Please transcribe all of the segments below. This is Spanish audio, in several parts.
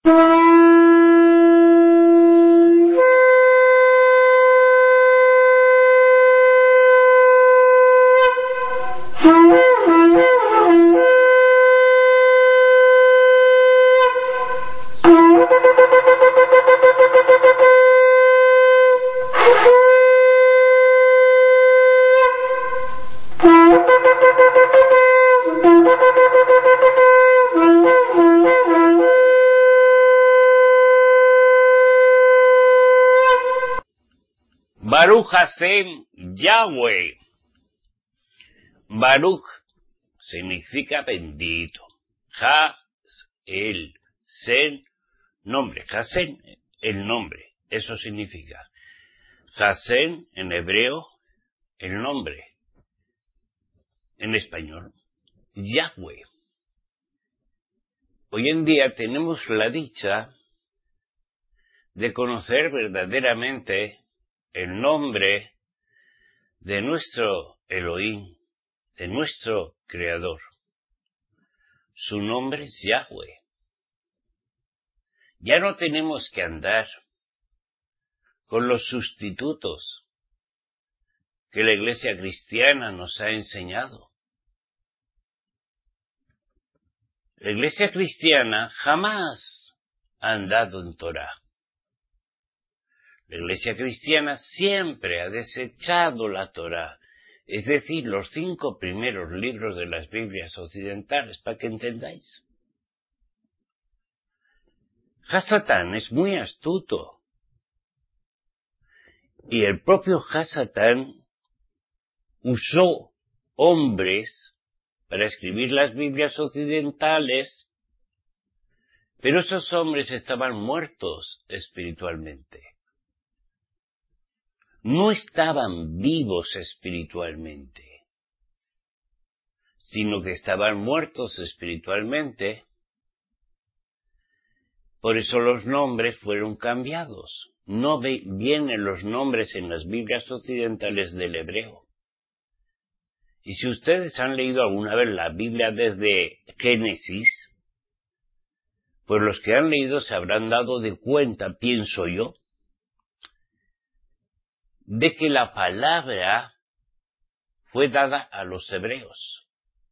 Baruch Hashem Yahweh. Baruch significa bendito. El Sen, nombre. Hashem, el nombre. Eso significa. Hashem, en hebreo, el nombre. En español, Yahweh. Hoy en día tenemos la dicha de conocer verdaderamente el nombre de nuestro Elohim, de nuestro Creador. Su nombre es Yahweh. Ya no tenemos que andar con los sustitutos que la Iglesia cristiana nos ha enseñado. La Iglesia cristiana jamás ha andado en Torá. La Iglesia cristiana siempre ha desechado la Torá, es decir, los 5 primeros libros de las Biblias occidentales, para que entendáis. Hasatán es muy astuto, y el propio Hasatán usó hombres para escribir las Biblias occidentales, pero esos hombres estaban muertos espiritualmente. No estaban vivos espiritualmente, sino que estaban muertos espiritualmente. Por eso los nombres fueron cambiados. No vienen los nombres en las Biblias occidentales del hebreo. Y si ustedes han leído alguna vez la Biblia desde Génesis, pues los que han leído se habrán dado de cuenta, pienso yo, de que la palabra fue dada a los hebreos.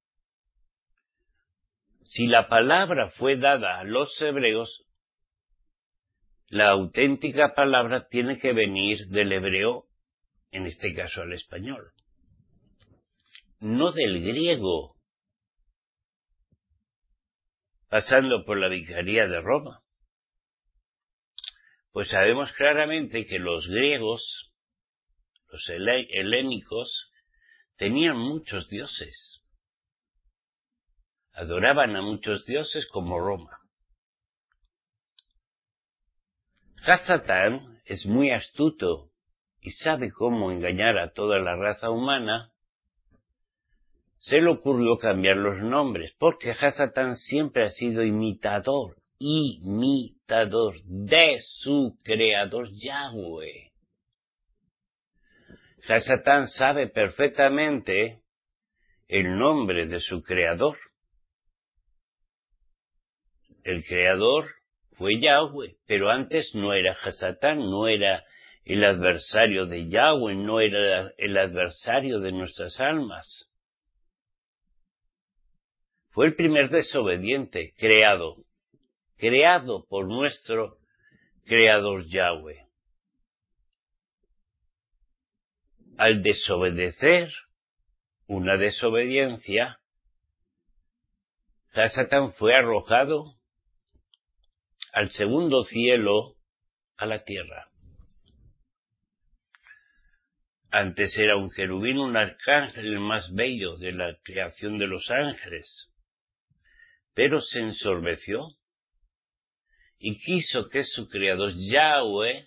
Si la palabra fue dada a los hebreos, la auténtica palabra tiene que venir del hebreo, en este caso al español, no del griego, pasando por la Vicaría de Roma. Pues sabemos claramente que los griegos, los helénicos, tenían muchos dioses. Adoraban a muchos dioses como Roma. Hasatán es muy astuto y sabe cómo engañar a toda la raza humana. Se le ocurrió cambiar los nombres, porque Hasatán siempre ha sido imitador de su creador Yahweh. Hasatán sabe perfectamente el nombre de su creador. El creador fue Yahweh, pero antes no era Hasatán, no era el adversario de Yahweh, no era el adversario de nuestras almas. Fue el primer desobediente, creado por nuestro creador Yahweh. Al desobedecer, una desobediencia, Hasatán fue arrojado al segundo cielo, a la tierra. Antes era un querubín, un arcángel, el más bello de la creación de los ángeles, pero se ensorbeció y quiso que su creador Yahweh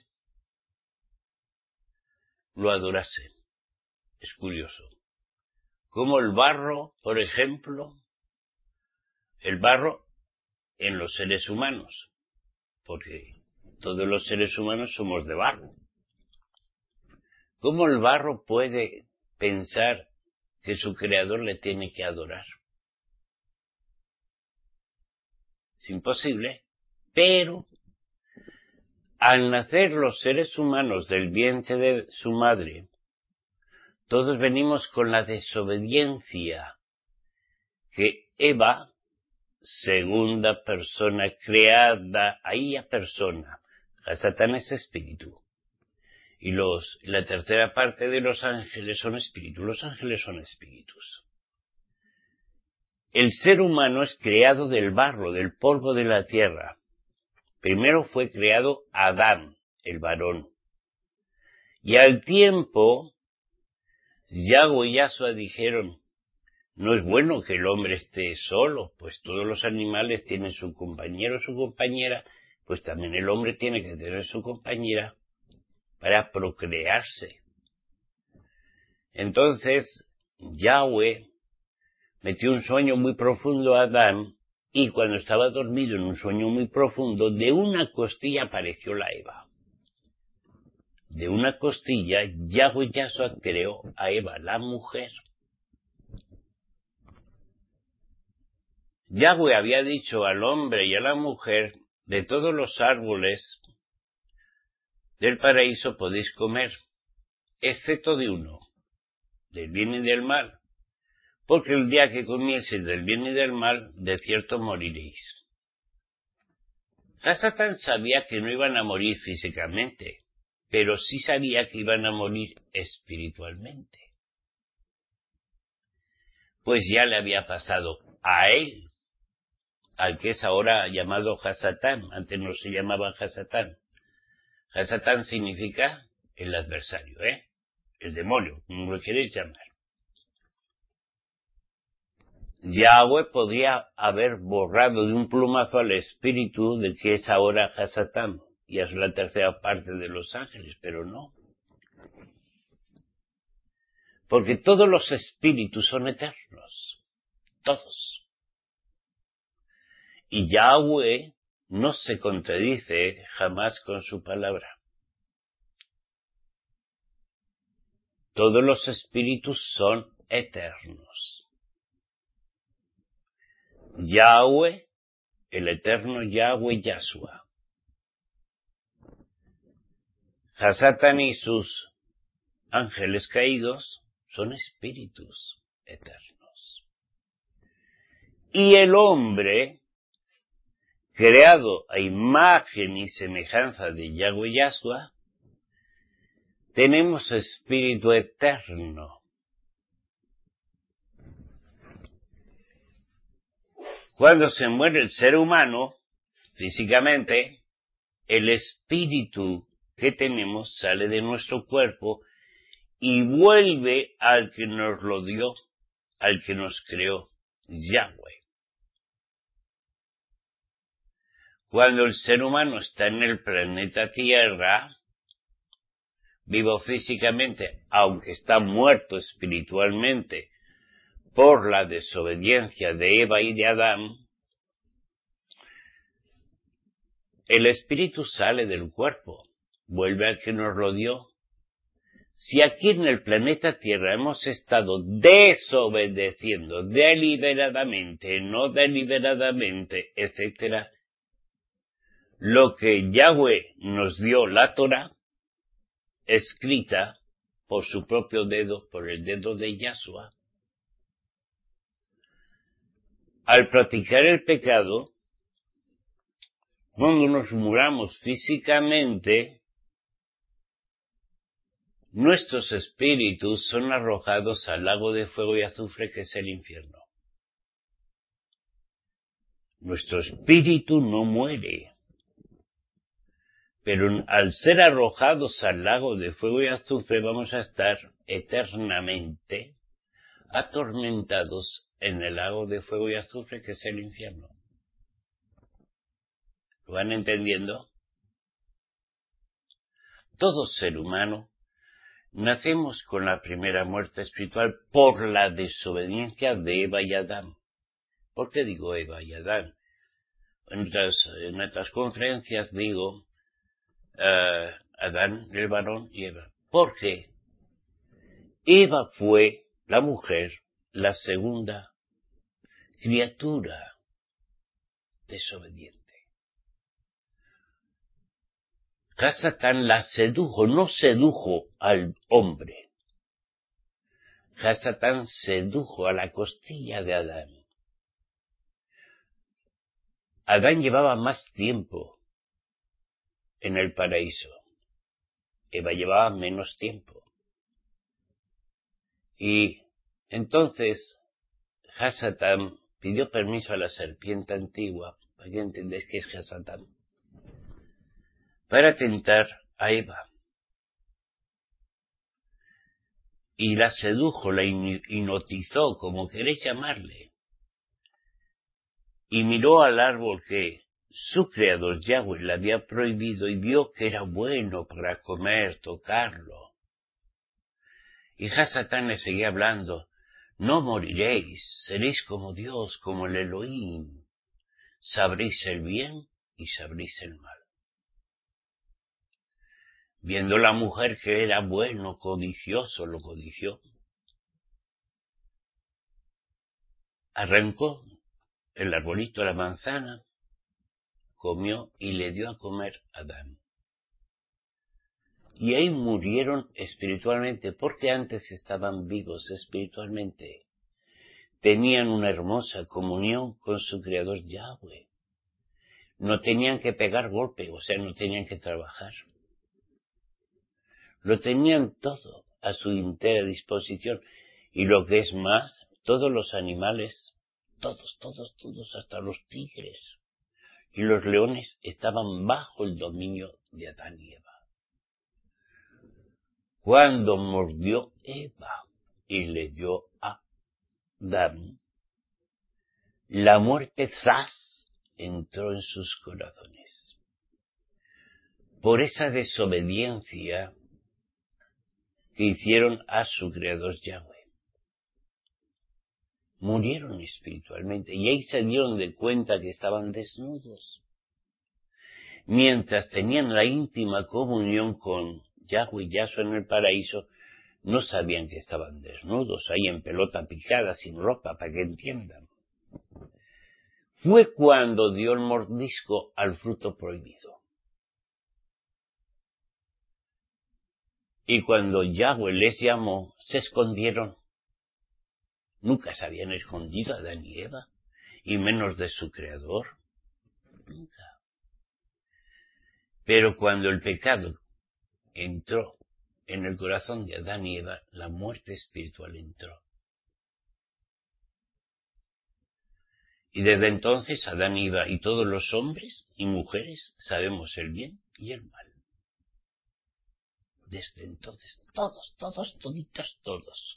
lo adorase. Es curioso. Como el barro, por ejemplo, el barro en los seres humanos, porque todos los seres humanos somos de barro. ¿Cómo el barro puede pensar que su creador le tiene que adorar? Es imposible. Pero al nacer los seres humanos del vientre de su madre, todos venimos con la desobediencia que Eva, segunda persona creada, ahí a persona, Satán es espíritu, y la tercera parte de los ángeles son espíritus. Los ángeles son espíritus. El ser humano es creado del barro, del polvo de la tierra. Primero fue creado Adán, el varón. Y al tiempo, Yahweh y Yahshua dijeron, no es bueno que el hombre esté solo, pues todos los animales tienen su compañero o su compañera, pues también el hombre tiene que tener su compañera para procrearse. Entonces, Yahweh metió un sueño muy profundo a Adán, y cuando estaba dormido en un sueño muy profundo, de una costilla apareció la Eva. De una costilla, Yahweh Yahshua creó a Eva, la mujer. Yahweh había dicho al hombre y a la mujer, de todos los árboles del paraíso podéis comer, excepto de uno, del bien y del mal, porque el día que comieseis del bien y del mal, de cierto moriréis. Satán sabía que no iban a morir físicamente, pero sí sabía que iban a morir espiritualmente. Pues ya le había pasado a él, al que es ahora llamado Hasatán, antes no se llamaba Hasatán. Hasatán significa el adversario, el demonio, como lo queréis llamar. Yahweh podría haber borrado de un plumazo al espíritu del que es ahora Hasatán, y es la tercera parte de los ángeles, pero no. Porque todos los espíritus son eternos, todos. Y Yahweh no se contradice jamás con su palabra. Todos los espíritus son eternos. Yahweh, el eterno Yahweh Yahshua. Hasatán y sus ángeles caídos son espíritus eternos. Y el hombre, creado a imagen y semejanza de Yahweh Yahshua, tenemos espíritu eterno. Cuando se muere el ser humano, físicamente, el espíritu que tenemos sale de nuestro cuerpo y vuelve al que nos lo dio, al que nos creó, Yahweh. Cuando el ser humano está en el planeta Tierra, vivo físicamente, aunque está muerto espiritualmente por la desobediencia de Eva y de Adán, el espíritu sale del cuerpo, vuelve al que nos lo dio. Si aquí en el planeta Tierra hemos estado desobedeciendo deliberadamente, no deliberadamente, etc., lo que Yahweh nos dio, la Torah, escrita por su propio dedo, por el dedo de Yahshua, al practicar el pecado, cuando nos muramos físicamente, nuestros espíritus son arrojados al lago de fuego y azufre que es el infierno. Nuestro espíritu no muere, pero al ser arrojados al lago de fuego y azufre vamos a estar eternamente atormentados en el lago de fuego y azufre que es el infierno. ¿Lo van entendiendo? Todo ser humano nacemos con la primera muerte espiritual por la desobediencia de Eva y Adán. ¿Por qué digo Eva y Adán? En otras conferencias digo Adán, el varón, y Eva. ¿Por qué? Eva fue la mujer, la segunda criatura desobediente. Hasatán la sedujo, no sedujo al hombre. Hasatán sedujo a la costilla de Adán. Adán llevaba más tiempo en el paraíso. Eva llevaba menos tiempo. Y entonces Hasatán pidió permiso a la serpiente antigua, para que entendáis que es Hasatán, para tentar a Eva. Y la sedujo, la hipnotizó, como queréis llamarle. Y miró al árbol que su creador Yahweh le había prohibido y vio que era bueno para comer, tocarlo. Y Hasatán le seguía hablando: no moriréis, seréis como Dios, como el Elohim. Sabréis el bien y sabréis el mal. Viendo la mujer que era bueno, codicioso, lo codició. Arrancó el arbolito de la manzana, comió y le dio a comer a Adán. Y ahí murieron espiritualmente, porque antes estaban vivos espiritualmente. Tenían una hermosa comunión con su creador Yahweh. No tenían que pegar golpe, o sea, no tenían que trabajar. Lo tenían todo a su entera disposición. Y lo que es más, todos los animales, todos, hasta los tigres y los leones estaban bajo el dominio de Adán y Eva. Cuando mordió Eva y le dio a Adán, la muerte zas entró en sus corazones. Por esa desobediencia que hicieron a su creador Yahweh. Murieron espiritualmente y ahí se dieron de cuenta que estaban desnudos. Mientras tenían la íntima comunión con Yahweh y Yahshua en el paraíso, no sabían que estaban desnudos, ahí en pelota picada, sin ropa, para que entiendan. Fue cuando dio el mordisco al fruto prohibido. Y cuando Yahweh les llamó, se escondieron. Nunca se habían escondido Adán y Eva, y menos de su creador. Nunca. Pero cuando el pecado entró en el corazón de Adán y Eva, la muerte espiritual entró. Y desde entonces Adán y Eva y todos los hombres y mujeres sabemos el bien y el mal. Desde entonces, todos.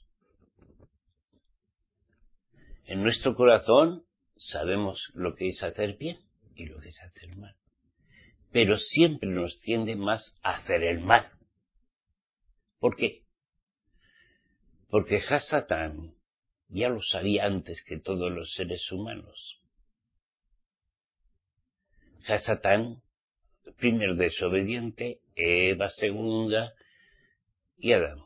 En nuestro corazón sabemos lo que es hacer bien y lo que es hacer mal. Pero siempre nos tiende más a hacer el mal. ¿Por qué? Porque Hasatán ya lo sabía antes que todos los seres humanos. Hasatán, primero desobediente, Eva segunda y Adán.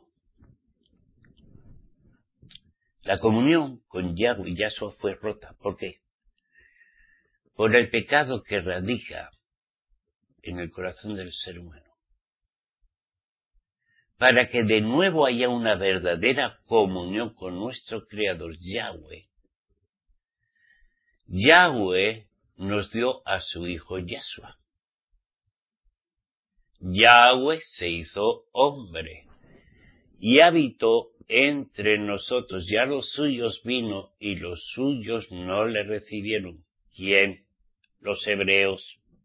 La comunión con Yahweh y Yahshua fue rota. ¿Por qué? Por el pecado que radica en el corazón del ser humano. Para que de nuevo haya una verdadera comunión con nuestro Creador Yahweh. Yahweh nos dio a su Hijo Yahshua. Yahweh se hizo hombre y habitó entre nosotros. Ya los suyos vino y los suyos no le recibieron. ¿Quién? Los hebreos.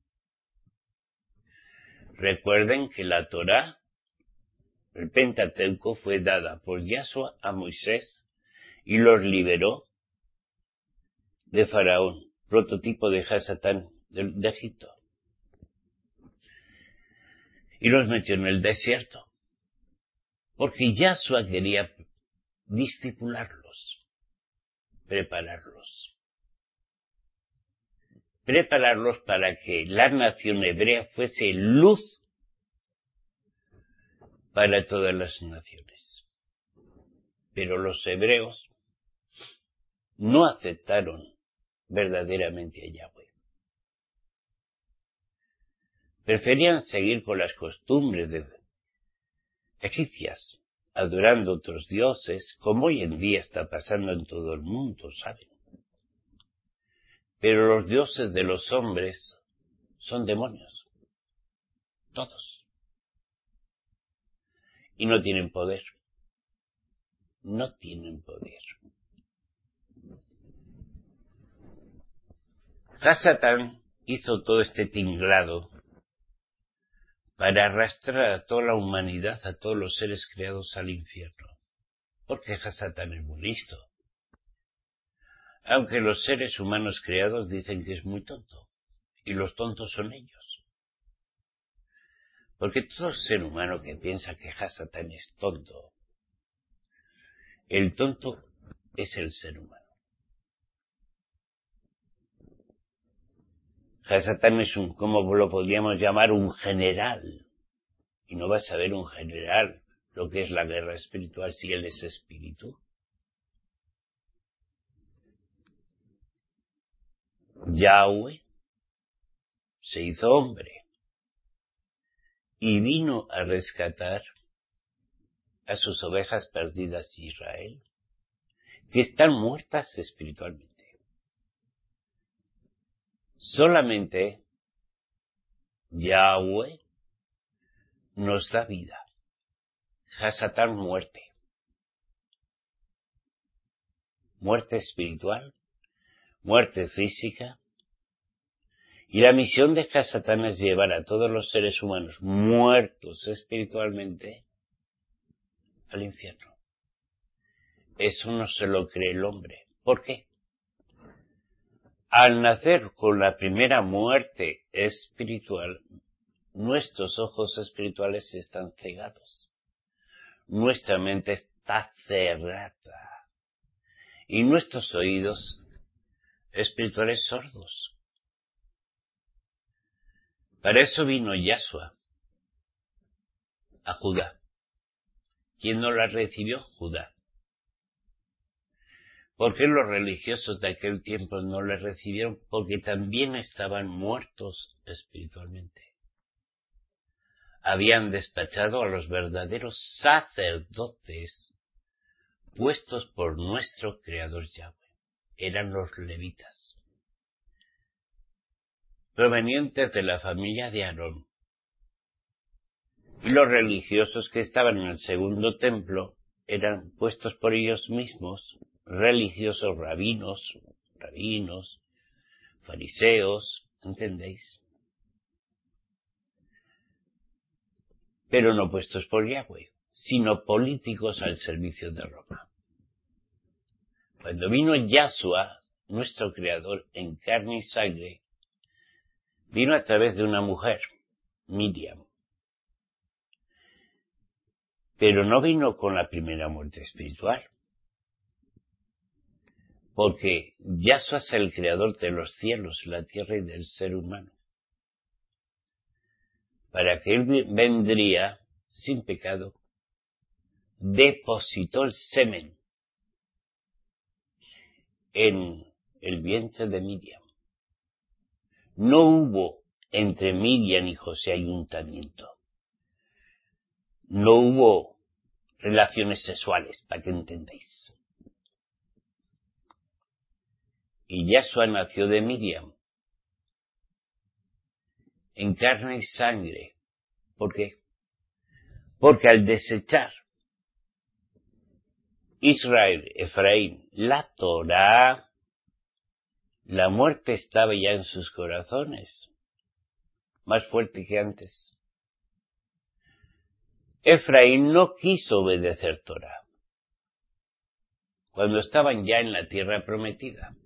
Recuerden que la Torá, el Pentateuco, fue dada por Yahshua a Moisés y los liberó de Faraón, prototipo de Hasatán de Egipto. Y los metió en el desierto. Porque Yahshua quería discipularlos, prepararlos para que la nación hebrea fuese luz para todas las naciones. Pero los hebreos no aceptaron verdaderamente a Yahweh. Preferían seguir con las costumbres egipcias, adorando otros dioses, como hoy en día está pasando en todo el mundo, ¿saben? Pero los dioses de los hombres son demonios, todos, y no tienen poder, no tienen poder. Hasatán hizo todo este tinglado para arrastrar a toda la humanidad, a todos los seres creados al infierno. Porque Hasatán es muy listo. Aunque los seres humanos creados dicen que es muy tonto. Y los tontos son ellos. Porque todo ser humano que piensa que Hasatán es tonto, el tonto es el ser humano. Hasatán es ¿cómo lo podríamos llamar? Un general. Y no va a saber un general lo que es la guerra espiritual si él es espíritu. Yahweh se hizo hombre y vino a rescatar a sus ovejas perdidas de Israel, que están muertas espiritualmente. Solamente Yahweh nos da vida. Hasatán, muerte. Muerte espiritual, muerte física. Y la misión de Hasatán es llevar a todos los seres humanos muertos espiritualmente al infierno. Eso no se lo cree el hombre. ¿Por qué? Al nacer con la primera muerte espiritual, nuestros ojos espirituales están cegados. Nuestra mente está cerrada. Y nuestros oídos espirituales sordos. Para eso vino Yahshua a Judá. ¿Quién no la recibió? Judá. ¿Por qué los religiosos de aquel tiempo no le recibieron? Porque también estaban muertos espiritualmente. Habían despachado a los verdaderos sacerdotes puestos por nuestro Creador Yahweh. Eran los levitas, provenientes de la familia de Aarón. Y los religiosos que estaban en el segundo templo eran puestos por ellos mismos, religiosos rabinos, fariseos, ¿entendéis? Pero no puestos por Yahweh, sino políticos al servicio de Roma. Cuando vino Yahshua, nuestro Creador, en carne y sangre, vino a través de una mujer, Miriam. Pero no vino con la primera muerte espiritual. Porque Yahshua es el Creador de los cielos, la tierra y del ser humano. Para que Él vendría sin pecado, depositó el semen en el vientre de Miriam. No hubo entre Miriam y José ayuntamiento. No hubo relaciones sexuales, para que entendáis. Y Yahshua nació de Miriam, en carne y sangre. ¿Por qué? Porque al desechar Israel, Efraín, la Torá, la muerte estaba ya en sus corazones, más fuerte que antes. Efraín no quiso obedecer Torá, cuando estaban ya en la tierra prometida.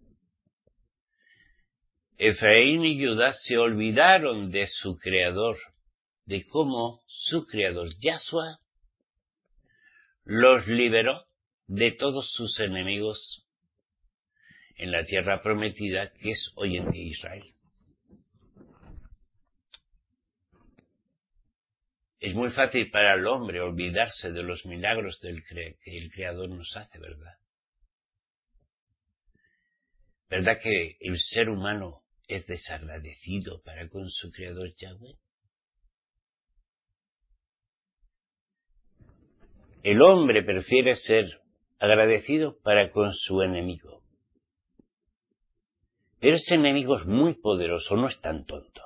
Efraín y Judá se olvidaron de su Creador, de cómo su Creador, Yahshua, los liberó de todos sus enemigos en la tierra prometida, que es hoy en día Israel. Es muy fácil para el hombre olvidarse de los milagros que el Creador nos hace, ¿verdad? ¿Verdad que el ser humano es desagradecido para con su Creador Yahweh? El hombre prefiere ser agradecido para con su enemigo. Pero ese enemigo es muy poderoso, no es tan tonto.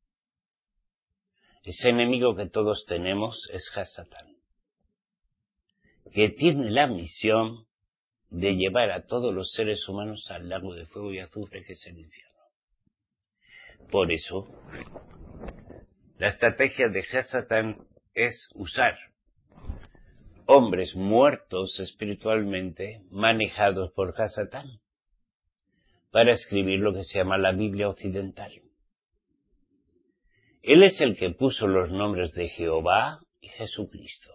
Ese enemigo que todos tenemos es Hasatán, que tiene la misión de llevar a todos los seres humanos al lago de fuego y azufre que es el infierno. Por eso, la estrategia de Hasatán es usar hombres muertos espiritualmente, manejados por Hasatán, para escribir lo que se llama la Biblia occidental. Él es el que puso los nombres de Jehová y Jesucristo,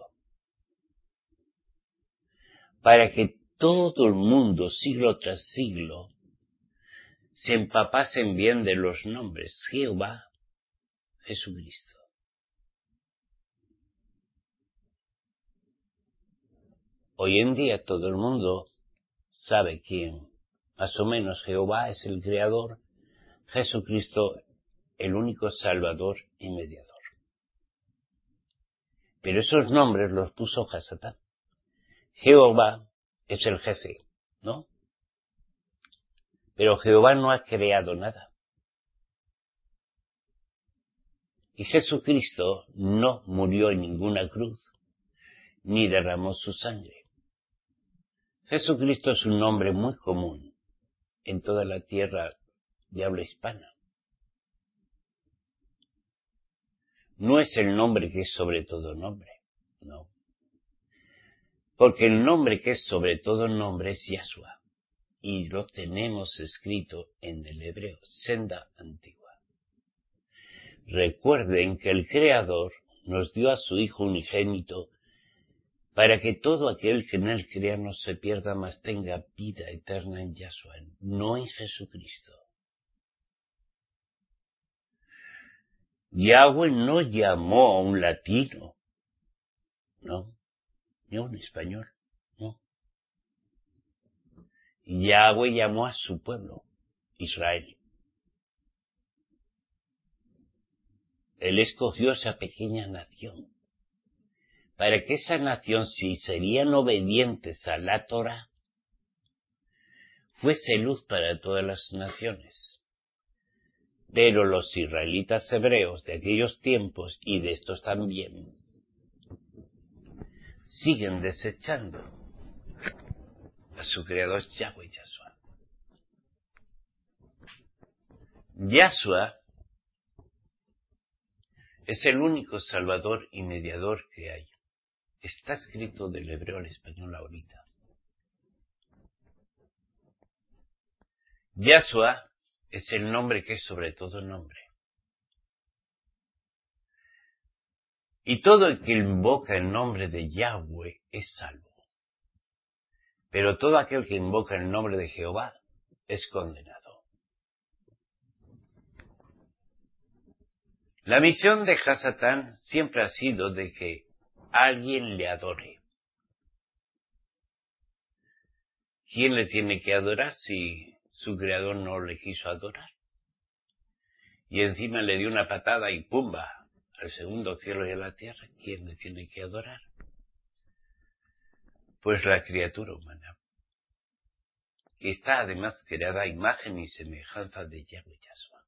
para que todo el mundo, siglo tras siglo, se empapasen bien de los nombres Jehová, Jesucristo. Hoy en día todo el mundo sabe quién, más o menos Jehová es el Creador, Jesucristo el único Salvador y Mediador. Pero esos nombres los puso Hasatán. Jehová es el jefe, ¿no? Pero Jehová no ha creado nada. Y Jesucristo no murió en ninguna cruz, ni derramó su sangre. Jesucristo es un nombre muy común en toda la tierra de habla hispana. No es el nombre que es sobre todo nombre, no. Porque el nombre que es sobre todo nombre es Yahshua. Y lo tenemos escrito en el hebreo, senda antigua. Recuerden que el Creador nos dio a su Hijo unigénito para que todo aquel que en él crea no se pierda, mas tenga vida eterna en Yahshua, no en Jesucristo. Yahweh no llamó a un latino, no, ni a un español, no. Yahweh llamó a su pueblo, Israel. Él escogió esa pequeña nación, para que esa nación, si serían obedientes a la Torah, fuese luz para todas las naciones. Pero los israelitas hebreos de aquellos tiempos, y de estos también, siguen desechando a su creador Yahweh Yahshua. Yahshua es el único salvador y mediador que hay. Está escrito del hebreo al español ahorita. Yahshua es el nombre que es sobre todo nombre. Y todo el que invoca el nombre de Yahweh es salvo. Pero todo aquel que invoca el nombre de Jehová es condenado. La misión de Hasatán siempre ha sido de que alguien le adore. ¿Quién le tiene que adorar si su creador no le quiso adorar? Y encima le dio una patada y ¡pumba! Al segundo cielo y a la tierra. ¿Quién le tiene que adorar? Pues la criatura humana, que está además creada a imagen y semejanza de Yahweh Yahshua.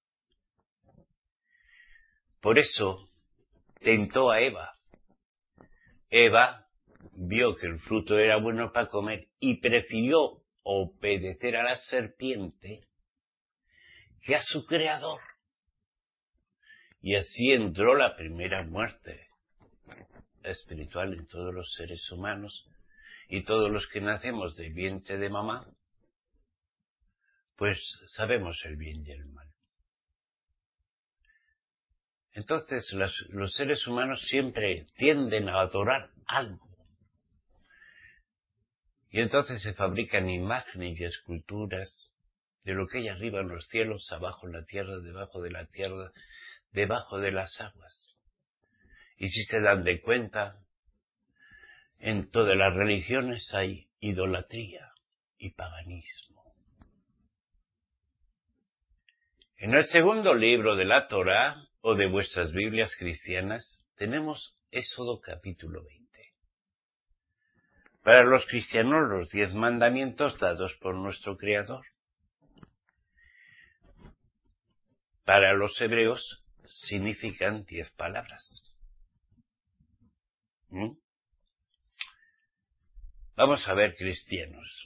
Por eso tentó a Eva. Eva vio que el fruto era bueno para comer y prefirió obedecer a la serpiente que a su creador. Y así entró la primera muerte espiritual en todos los seres humanos, y todos los que nacemos del vientre de mamá, pues sabemos el bien y el mal. Entonces los seres humanos siempre tienden a adorar algo. Y entonces se fabrican imágenes y esculturas de lo que hay arriba en los cielos, abajo en la tierra, debajo de la tierra, debajo de las aguas. Y si se dan de cuenta, en todas las religiones hay idolatría y paganismo. En el segundo libro de la Torá, o de vuestras Biblias cristianas, tenemos Éxodo capítulo 20. Para los cristianos, los 10 mandamientos dados por nuestro Creador. Para los hebreos significan 10 palabras. Vamos a ver, cristianos.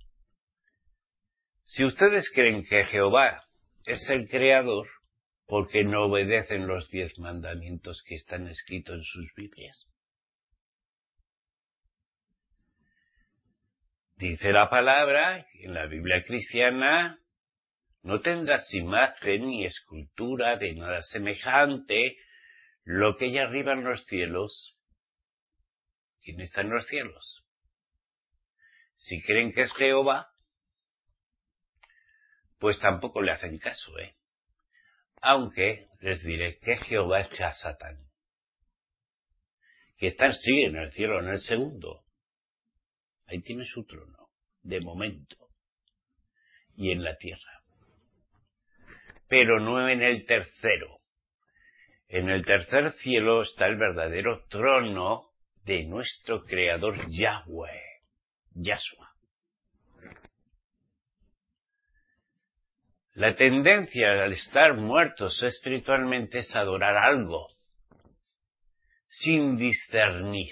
Si ustedes creen que Jehová es el Creador, ¿por qué no obedecen los 10 mandamientos que están escritos en sus Biblias? Dice la palabra, en la Biblia cristiana, no tendrás imagen ni escultura de nada semejante, lo que hay arriba en los cielos. ¿Quién está en los cielos? Si creen que es Jehová, pues tampoco le hacen caso, Aunque les diré que Jehová es Hasatán, que está sí en el cielo, en el segundo. Ahí tiene su trono, de momento, y en la tierra. Pero no en el tercero. En el tercer cielo está el verdadero trono de nuestro Creador Yahweh, Yahshua. La tendencia al estar muertos espiritualmente es adorar algo, sin discernir.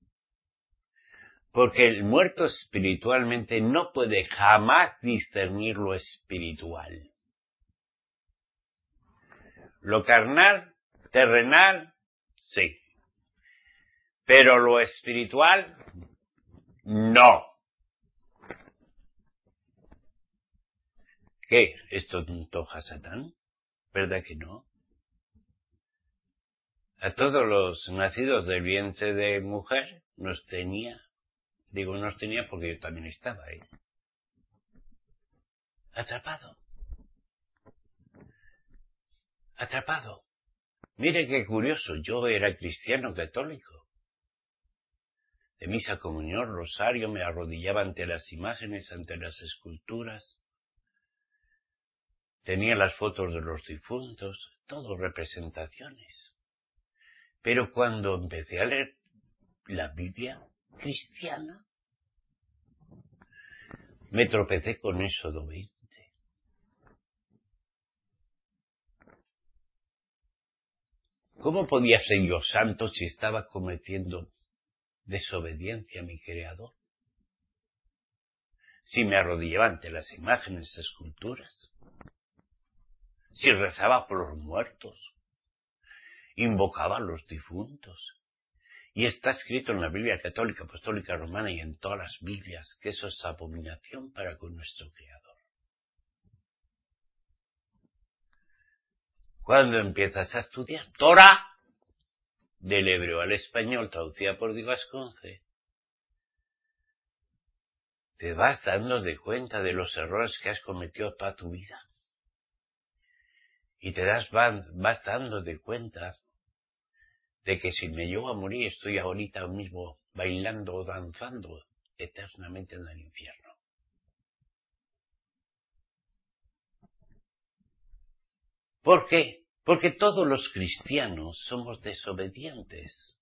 Porque el muerto espiritualmente no puede jamás discernir lo espiritual. Lo carnal, terrenal, sí. Pero lo espiritual, no. ¿Qué? ¿Es tonto Hasatán? ¿Verdad que no? A todos los nacidos del vientre de mujer nos tenía porque yo también estaba ahí. Atrapado. Mire qué curioso, yo era cristiano católico. De misa, comunión, rosario, me arrodillaba ante las imágenes, ante las esculturas. Tenía las fotos de los difuntos, todo representaciones. Pero cuando empecé a leer la Biblia cristiana, me tropecé con Éxodo 20. ¿Cómo podía ser yo santo si estaba cometiendo desobediencia a mi Creador? Si me arrodillaba ante las imágenes, esculturas, si rezaba por los muertos, invocaba a los difuntos. Y está escrito en la Biblia católica, apostólica, romana y en todas las Biblias que eso es abominación para con nuestro Creador. Cuando empiezas a estudiar Torah, del hebreo al español, traducida por Di Vasconce, te vas dando de cuenta de los errores que has cometido toda tu vida. Y vas dando de cuenta de que si me llevo a morir estoy ahorita mismo bailando o danzando eternamente en el infierno. ¿Por qué? Porque todos los cristianos somos desobedientes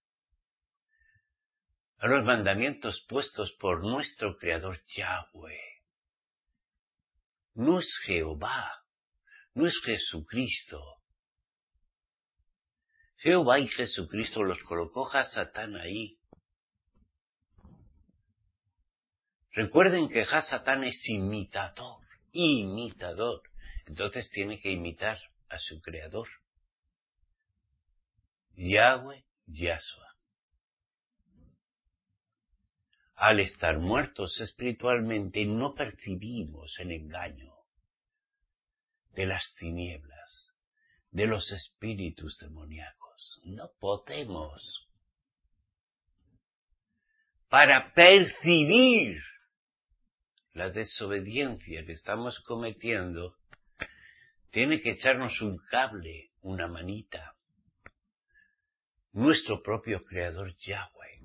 a los mandamientos puestos por nuestro Creador Yahweh. No es Jehová, no es Jesucristo. Jehová y Jesucristo los colocó Hasatán ahí. Recuerden que Hasatán es imitador. Entonces tiene que imitar a su Creador. Yahweh, Yahshua. Al estar muertos espiritualmente no percibimos el engaño de las tinieblas, de los espíritus demoníacos. No podemos. Para percibir la desobediencia que estamos cometiendo, tiene que echarnos un cable, una manita. Nuestro propio Creador Yahweh.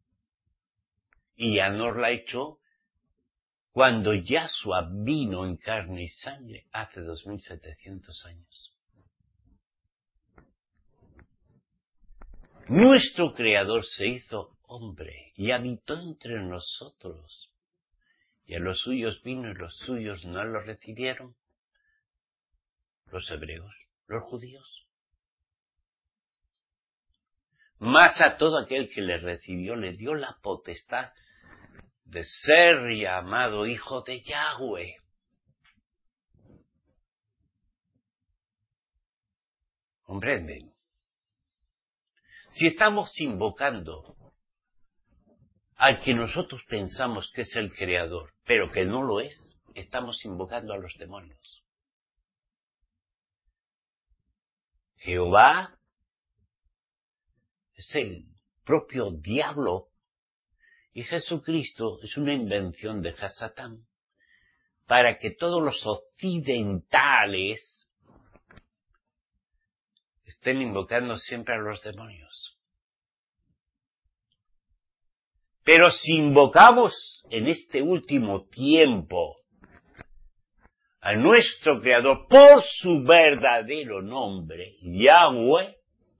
Y ya nos la echó cuando Yahshua vino en carne y sangre hace 2700 años. Nuestro Creador se hizo hombre y habitó entre nosotros. Y a los suyos vino y los suyos no lo recibieron. Los hebreos, los judíos. Mas a todo aquel que le recibió le dio la potestad de ser llamado hijo de Yahweh. ¿Comprenden? Si estamos invocando al que nosotros pensamos que es el creador, pero que no lo es, estamos invocando a los demonios. Jehová es el propio diablo y Jesucristo es una invención de Hasatán para que todos los occidentales estén invocando siempre a los demonios. Pero si invocamos en este último tiempo a nuestro Creador por su verdadero nombre, Yahweh,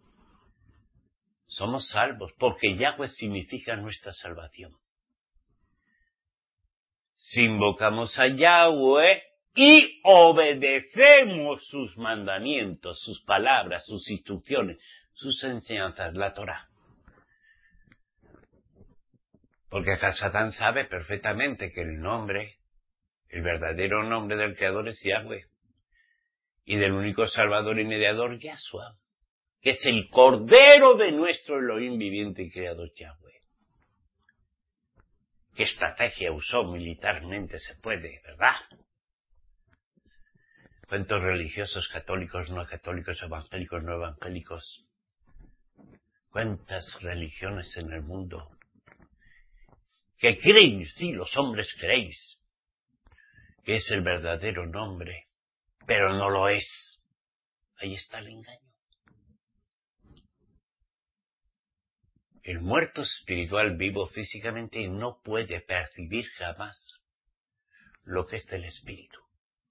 somos salvos, porque Yahweh significa nuestra salvación. Si invocamos a Yahweh y obedecemos sus mandamientos, sus palabras, sus instrucciones, sus enseñanzas, la Torá. Porque Hasatán sabe perfectamente que el verdadero nombre del Creador es Yahweh. Y del único Salvador y Mediador, Yahshua, que es el Cordero de nuestro Elohim viviente y Creador Yahweh. ¿Qué estrategia usó militarmente? Se puede, ¿verdad? ¿Cuántos religiosos católicos, no católicos, evangélicos, no evangélicos? ¿Cuántas religiones en el mundo? Que creen, sí, los hombres creéis, que es el verdadero nombre, pero no lo es. Ahí está el engaño. El muerto espiritual vivo físicamente no puede percibir jamás lo que es del espíritu.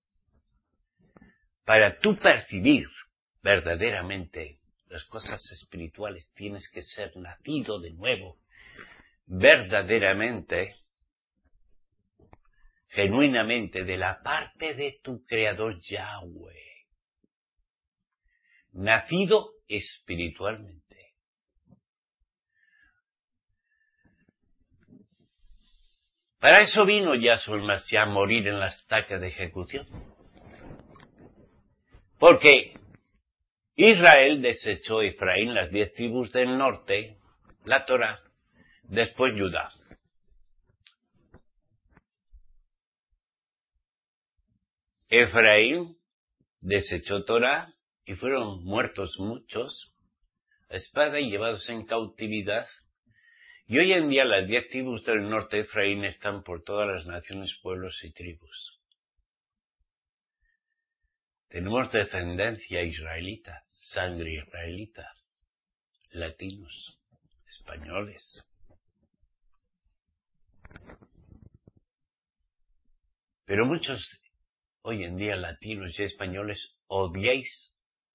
Para tú percibir verdaderamente las cosas espirituales tienes que ser nacido de nuevo, verdaderamente, genuinamente, de la parte de tu Creador Yahweh. Nacido espiritualmente. Para eso vino Yahshua el Mashiach a morir en la estaca de ejecución. Porque Israel desechó Efraín, las 10 tribus del norte, la Torá, después Judá. Efraín desechó Torá y fueron muertos muchos a espada y llevados en cautividad. Y hoy en día las 10 tribus del norte de Efraín están por todas las naciones, pueblos y tribus. Tenemos descendencia israelita, sangre israelita, latinos, españoles. Pero muchos hoy en día latinos y españoles odiáis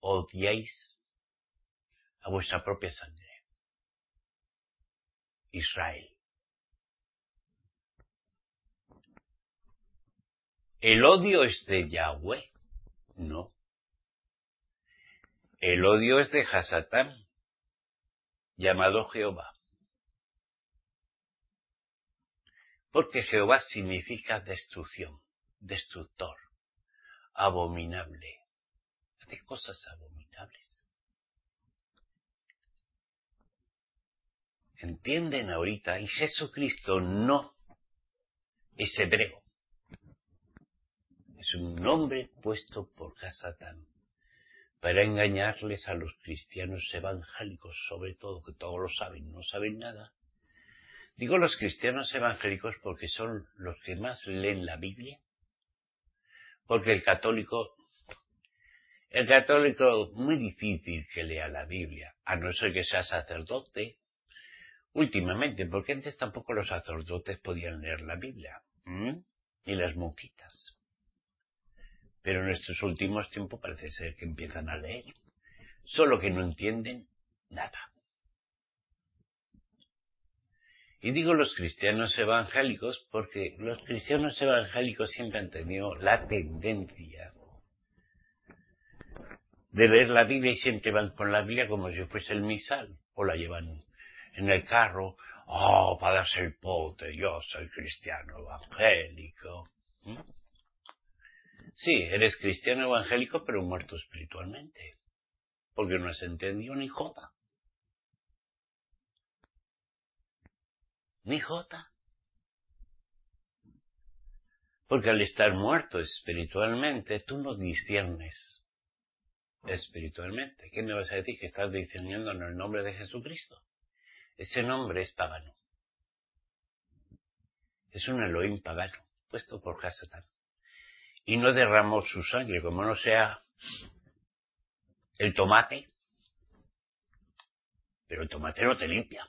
a vuestra propia sangre. Israel. ¿El odio es de Yahweh? No. El odio es de Hasatán, llamado Jehová. Porque Jehová significa destrucción, destructor, abominable. Hace cosas abominables. ¿Entienden ahorita? Y Jesucristo no es hebreo. Es un nombre puesto por Hasatán para engañarles a los cristianos evangélicos, sobre todo, que todos lo saben, no saben nada. Digo los cristianos evangélicos porque son los que más leen la Biblia, porque el católico muy difícil que lea la Biblia, a no ser que sea sacerdote, últimamente, porque antes tampoco los sacerdotes podían leer la Biblia, ni las monjitas. Pero en estos últimos tiempos parece ser que empiezan a leer, solo que no entienden nada. Y digo los cristianos evangélicos porque los cristianos evangélicos siempre han tenido la tendencia de leer la Biblia y siempre van con la Biblia como si fuese el misal, o la llevan en el carro, para darse el pote, yo soy cristiano evangélico. Sí, eres cristiano evangélico, pero muerto espiritualmente, porque no has entendido ni jota. Ni jota. Porque al estar muerto espiritualmente, tú no disciernes espiritualmente. ¿Qué me vas a decir? Que estás discerniendo en el nombre de Jesucristo. Ese nombre es pagano. Es un Elohim pagano, puesto por Hasatán. Y no derramó su sangre, como no sea el tomate. Pero el tomate no te limpia.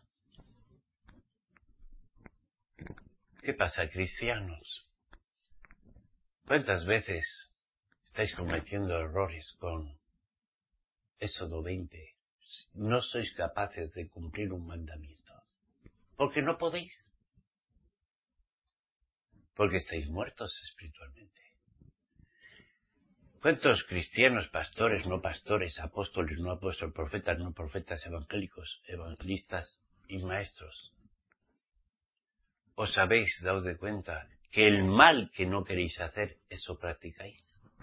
¿Qué pasa, cristianos? ¿Cuántas veces estáis cometiendo errores con Éxodo 20? No sois capaces de cumplir un mandamiento. Porque no podéis. Porque estáis muertos espiritualmente. ¿Cuántos cristianos, pastores, no pastores, apóstoles, no apóstoles, profetas, no profetas, evangélicos, evangelistas y maestros, os habéis dado de cuenta que el mal que no queréis hacer, eso practicáis?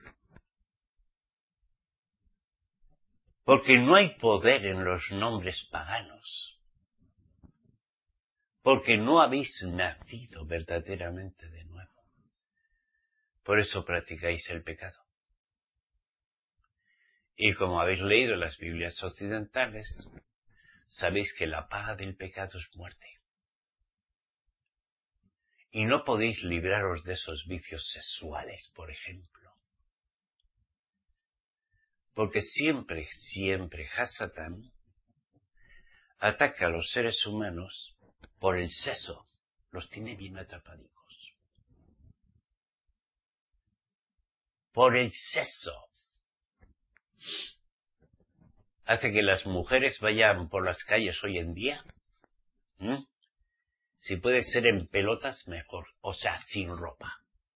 Porque no hay poder en los nombres paganos. Porque no habéis nacido verdaderamente de nuevo. Por eso practicáis el pecado. Y como habéis leído las Biblias occidentales, sabéis que la paga del pecado es muerte. Y no podéis libraros de esos vicios sexuales, por ejemplo. Porque siempre Hasatán ataca a los seres humanos por el sexo. Los tiene bien atrapadicos. Por el sexo. Hace que las mujeres vayan por las calles hoy en día. Si puede ser en pelotas, mejor. O sea, sin ropa.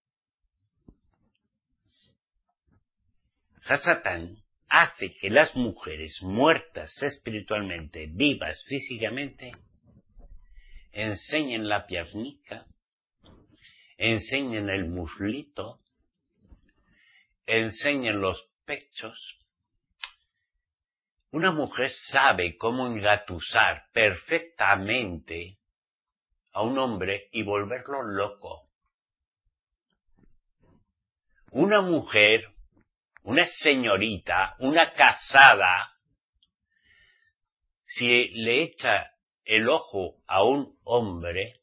Hasatán hace que las mujeres muertas espiritualmente, vivas físicamente, enseñen la piernica, enseñen el muslito, enseñen los pechos. Una mujer sabe cómo engatusar perfectamente a un hombre y volverlo loco. Una mujer, una señorita, una casada, si le echa el ojo a un hombre,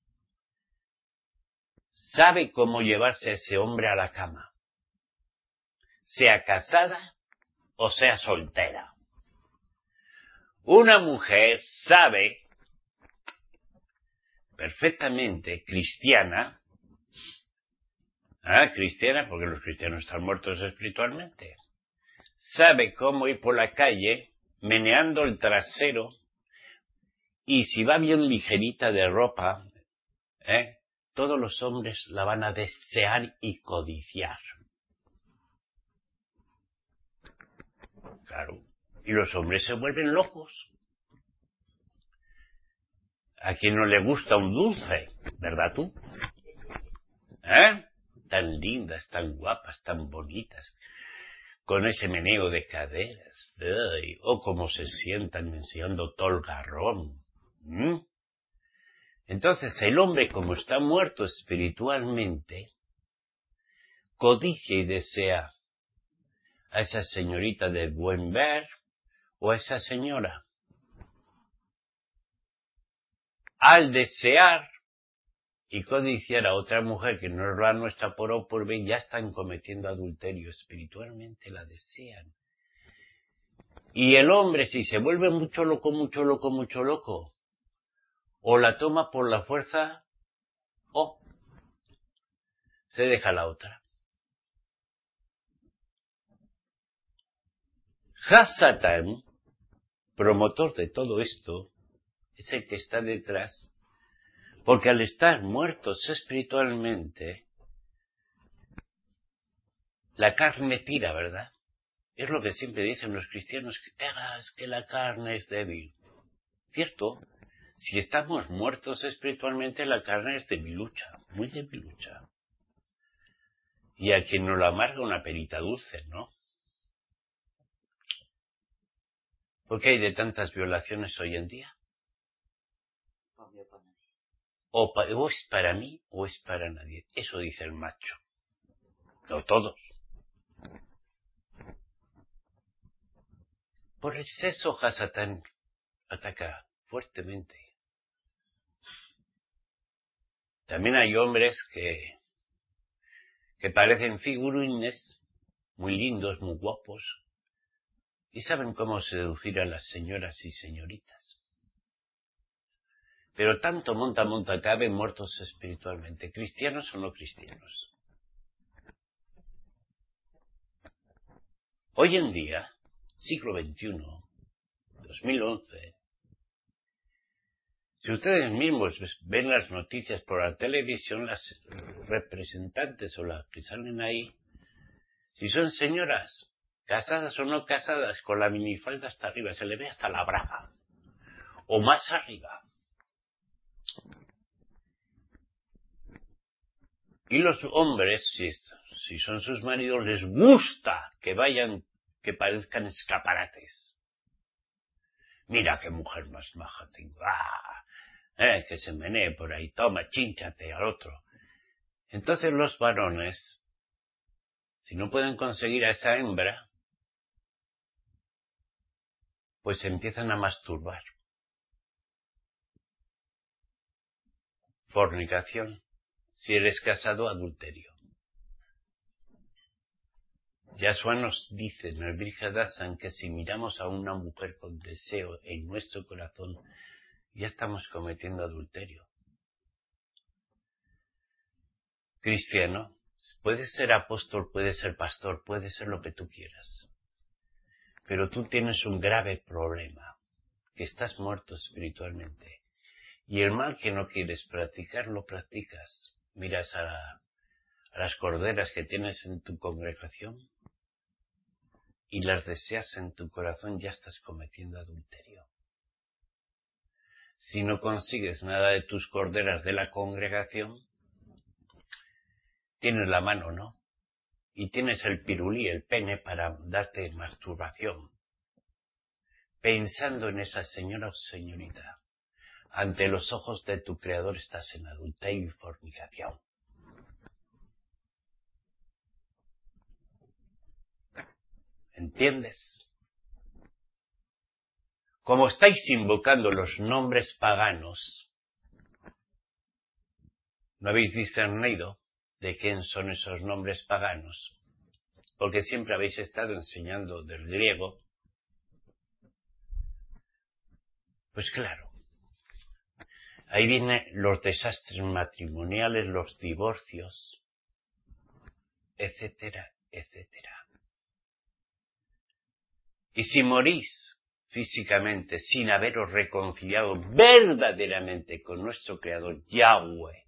sabe cómo llevarse a ese hombre a la cama, sea casada o sea soltera. Una mujer sabe perfectamente, cristiana porque los cristianos están muertos espiritualmente, sabe cómo ir por la calle meneando el trasero, y si va bien ligerita de ropa, todos los hombres la van a desear y codiciar. Claro. Y los hombres se vuelven locos. ¿A quién no le gusta un dulce? ¿Verdad tú? Tan lindas, tan guapas, tan bonitas, con ese meneo de caderas. O cómo se sientan enseñando todo el garrón. Entonces el hombre, como está muerto espiritualmente, codicia y desea a esa señorita de buen ver o a esa señora. Al desear y codiciar a otra mujer que no es la nuestra por O por B, ya están cometiendo adulterio espiritualmente, la desean. Y el hombre, si se vuelve mucho loco, o la toma por la fuerza, o se deja la otra. Hasatán, promotor de todo esto, es el que está detrás Porque al estar muertos espiritualmente, la carne tira, ¿verdad? Es lo que siempre dicen los cristianos, es que la carne es débil. Cierto, si estamos muertos espiritualmente, la carne es debilucha, muy debilucha. Y a quien no lo amarga una perita dulce, ¿no? ¿Por qué hay de tantas violaciones hoy en día? O es para mí o es para nadie. Eso dice el macho. No todos. Por el sexo, Hasatán ataca fuertemente. También hay hombres que parecen figurines, muy lindos, muy guapos, y saben cómo seducir a las señoras y señoritas. Pero tanto monta cabe muertos espiritualmente, cristianos o no cristianos. Hoy en día, siglo XXI, 2011, si ustedes mismos ven las noticias por la televisión, las representantes o las que salen ahí, si son señoras, casadas o no casadas, con la minifalda hasta arriba, se le ve hasta la braga, o más arriba. Y los hombres, si son sus maridos, les gusta que vayan, que parezcan escaparates. Mira qué mujer más maja tengo. Que se menee por ahí, toma, chínchate al otro. Entonces los varones, si no pueden conseguir a esa hembra, pues se empiezan a masturbar. Fornicación. Si eres casado, adulterio. Yahshua nos dice en el Brihadasan que si miramos a una mujer con deseo en nuestro corazón, ya estamos cometiendo adulterio. Cristiano, puedes ser apóstol, puedes ser pastor, puedes ser lo que tú quieras. Pero tú tienes un grave problema, que estás muerto espiritualmente. Y el mal que no quieres practicar, lo practicas. Miras a las corderas que tienes en tu congregación y las deseas en tu corazón, ya estás cometiendo adulterio. Si no consigues nada de tus corderas de la congregación, tienes la mano, ¿no? Y tienes el pirulí, el pene, para darte masturbación. Pensando en esa señora o señorita, ante los ojos de tu Creador estás en adulterio y fornicación. ¿Entiendes? Como estáis invocando los nombres paganos, no habéis discernido de quién son esos nombres paganos, porque siempre habéis estado enseñando del griego. Pues claro, ahí vienen los desastres matrimoniales, los divorcios, etcétera, etcétera. Y si morís físicamente sin haberos reconciliado verdaderamente con nuestro Creador Yahweh,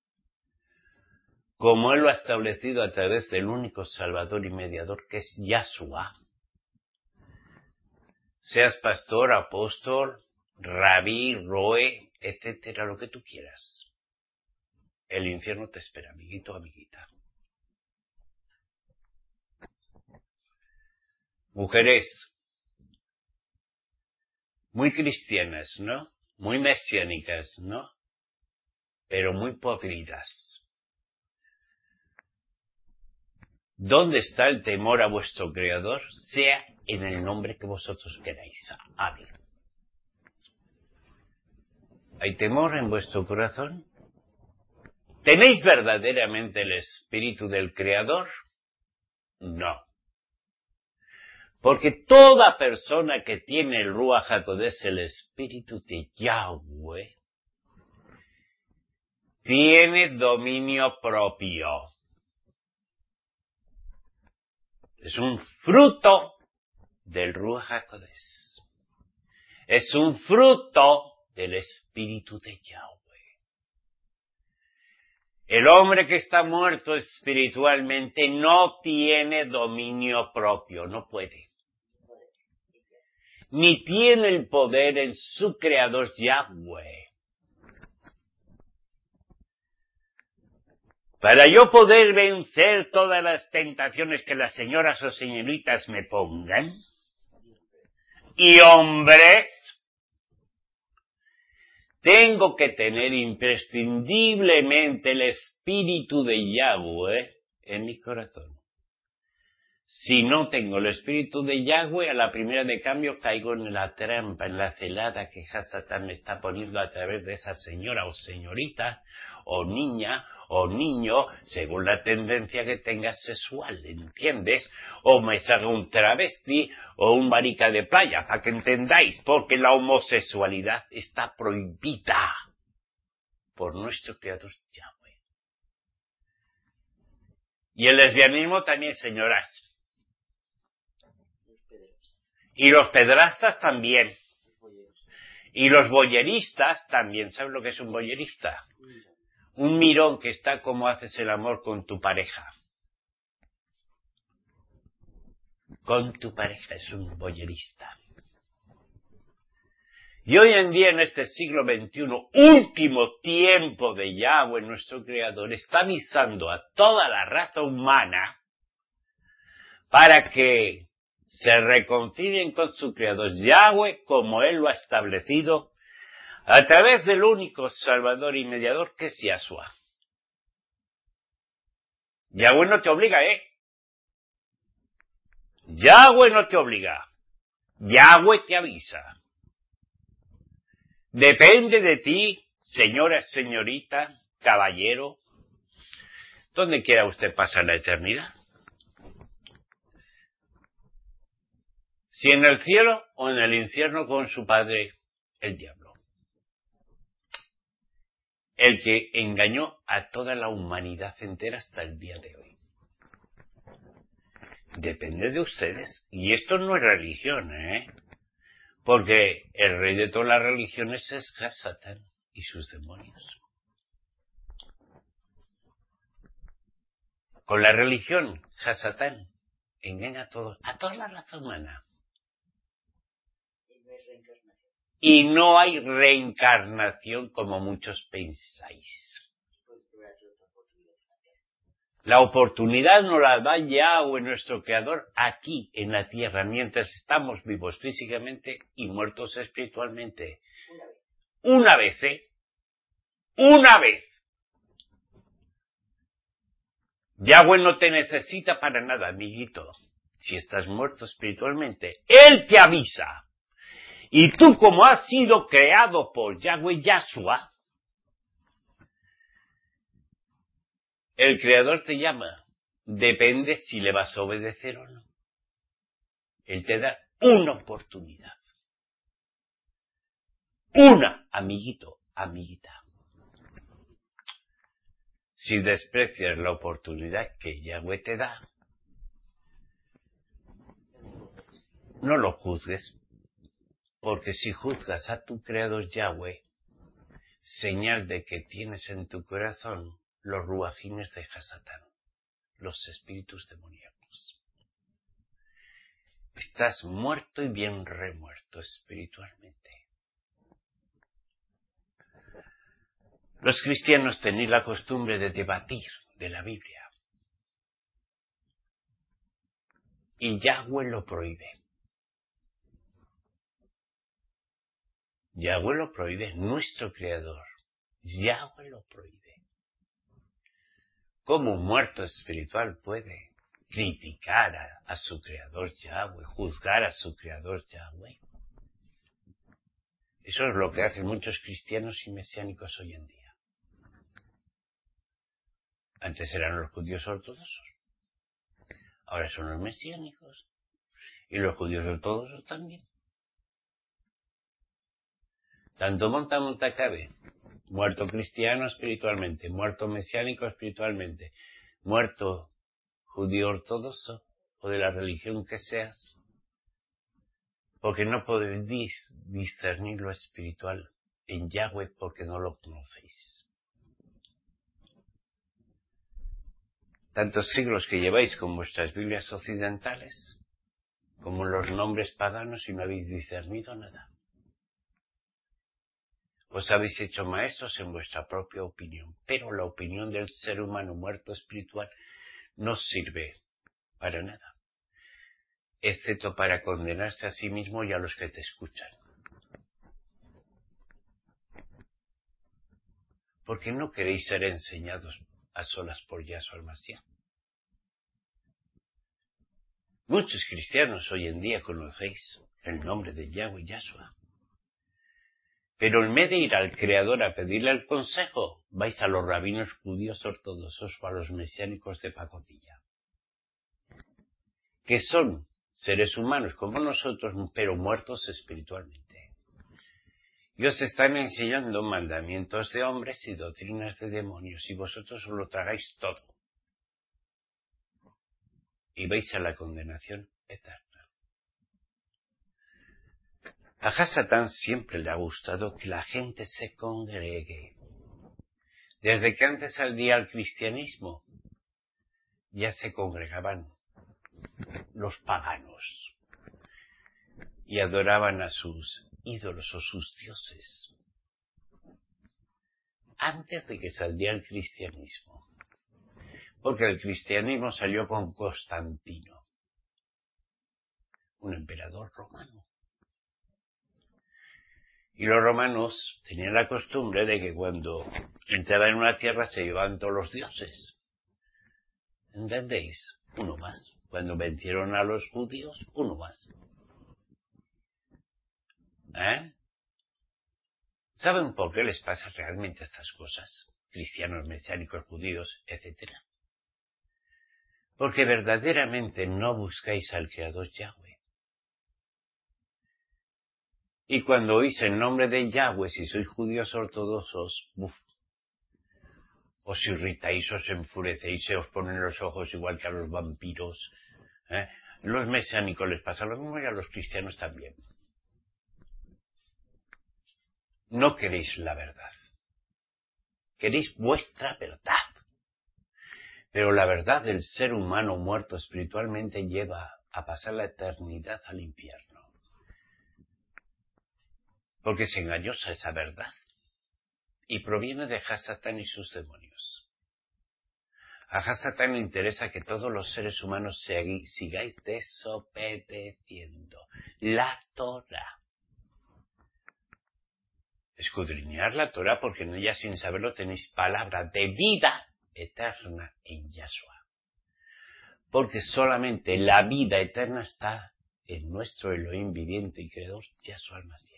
como Él lo ha establecido a través del único Salvador y Mediador que es Yahshua, seas pastor, apóstol, rabí, roe, etcétera, lo que tú quieras, el infierno te espera, amiguito, amiguita. Mujeres muy cristianas, ¿no? Muy mesiánicas, ¿no? Pero muy podridas. ¿Dónde está el temor a vuestro Creador? Sea en el nombre que vosotros queráis. Amén. ¿Hay temor en vuestro corazón? ¿Tenéis verdaderamente el espíritu del Creador? No. Porque toda persona que tiene el Ruach HaKodesh, el espíritu de Yahweh, tiene dominio propio. Es un fruto del Ruach HaKodesh. Es un fruto del espíritu de Yahweh. El hombre que está muerto espiritualmente no tiene dominio propio, no puede. Ni tiene el poder en su creador Yahweh. Para yo poder vencer todas las tentaciones que las señoras o señoritas me pongan, y hombres, tengo que tener imprescindiblemente el espíritu de Yahweh en mi corazón. Si no tengo el espíritu de Yahweh, a la primera de cambio caigo en la trampa, en la celada que Hasatán me está poniendo a través de esa señora o señorita, o niña, o niño, según la tendencia que tengas sexual, ¿entiendes? O me salga un travesti o un marica de playa, para que entendáis, porque la homosexualidad está prohibida por nuestro Creador Yahweh. Y el lesbianismo también, señoras. Y los pedrastas también. Y los boyeristas también. ¿Sabes lo que es un boyerista? Un mirón que está como haces el amor con tu pareja. Con tu pareja es un boyerista. Y hoy en día, en este siglo XXI, último tiempo de Yahweh, nuestro Creador, está avisando a toda la raza humana para que se reconcilien con su Creador Yahweh como Él lo ha establecido a través del único Salvador y Mediador que es Yahshua. Yahweh no te obliga, Yahweh no te obliga. Yahweh te avisa. Depende de ti, señora, señorita, caballero, donde quiera usted pasar la eternidad. Si en el cielo o en el infierno con su padre, el diablo. El que engañó a toda la humanidad entera hasta el día de hoy. Depende de ustedes. Y esto no es religión, porque el rey de todas las religiones es Hasatán y sus demonios. Con la religión, Hasatán engaña a todos, a toda la raza humana. Y no hay reencarnación como muchos pensáis. La oportunidad nos la da Yahweh, nuestro Creador, aquí en la tierra, mientras estamos vivos físicamente y muertos espiritualmente. Una vez, Una vez. Yahweh no te necesita para nada, amiguito. Si estás muerto espiritualmente, Él te avisa. Y tú, como has sido creado por Yahweh Yahshua, el Creador te llama. Depende si le vas a obedecer o no. Él te da una oportunidad. Una, amiguito, amiguita. Si desprecias la oportunidad que Yahweh te da, no lo juzgues. Porque si juzgas a tu Creador Yahweh, señal de que tienes en tu corazón los ruajines de Hasatán, los espíritus demoníacos. Estás muerto y bien remuerto espiritualmente. Los cristianos tenéis la costumbre de debatir de la Biblia. Y Yahweh lo prohíbe. Yahweh lo prohíbe, nuestro Creador. Yahweh lo prohíbe. ¿Cómo un muerto espiritual puede criticar a su Creador Yahweh, juzgar a su Creador Yahweh? Eso es lo que hacen muchos cristianos y mesiánicos hoy en día. Antes eran los judíos ortodoxos. Ahora son los mesiánicos. Y los judíos ortodoxos también. Tanto monta cabe. Muerto cristiano espiritualmente, muerto mesiánico espiritualmente, muerto judío ortodoxo o de la religión que seas, porque no podéis discernir lo espiritual en Yahweh porque no lo conocéis. tantos siglos que lleváis con vuestras Biblias occidentales, como los nombres paganos y no habéis discernido nada. Os habéis hecho maestros en vuestra propia opinión, pero la opinión del ser humano muerto espiritual no sirve para nada, excepto para condenarse a sí mismo y a los que te escuchan. Porque no queréis ser enseñados a solas por Yahshua el-Mashiach. Muchos cristianos hoy en día conocéis el nombre de Yahweh Yahshua. Pero en vez de ir al Creador a pedirle el consejo, vais a los rabinos judíos ortodoxos o a los mesiánicos de pacotilla, que son seres humanos como nosotros, pero muertos espiritualmente. Y os están enseñando mandamientos de hombres y doctrinas de demonios, y vosotros os lo tragáis todo. Y vais a la condenación eterna. A Hasatán siempre le ha gustado que la gente se congregue. Desde que antes salía el cristianismo, ya se congregaban los paganos y adoraban a sus ídolos o sus dioses. Antes de que saliera el cristianismo. Porque el cristianismo salió con Constantino, un emperador romano. Y los romanos tenían la costumbre de que cuando entraban en una tierra se llevaban todos los dioses. ¿Entendéis? Uno más. Cuando vencieron a los judíos, uno más. ¿Saben por qué les pasa realmente estas cosas? Cristianos, mesiánicos, judíos, etc. Porque verdaderamente no buscáis al Creador Yahweh. Y cuando oís el nombre de Yahweh, si sois judíos ortodoxos, os irritáis, os enfurecéis, se os ponen los ojos igual que a los vampiros. Los mesiánicos les pasa lo mismo y a los cristianos también. No queréis la verdad. Queréis vuestra verdad. Pero la verdad del ser humano muerto espiritualmente lleva a pasar la eternidad al infierno. Porque es engañosa esa verdad. Y proviene de Hasatán y sus demonios. A Hasatán le interesa que todos los seres humanos sigáis desobedeciendo la Torah. Escudriñar la Torah porque en ella sin saberlo tenéis palabra de vida eterna en Yahshua. Porque solamente la vida eterna está en nuestro Elohim viviente y creador, Yahshua el-Mashiach.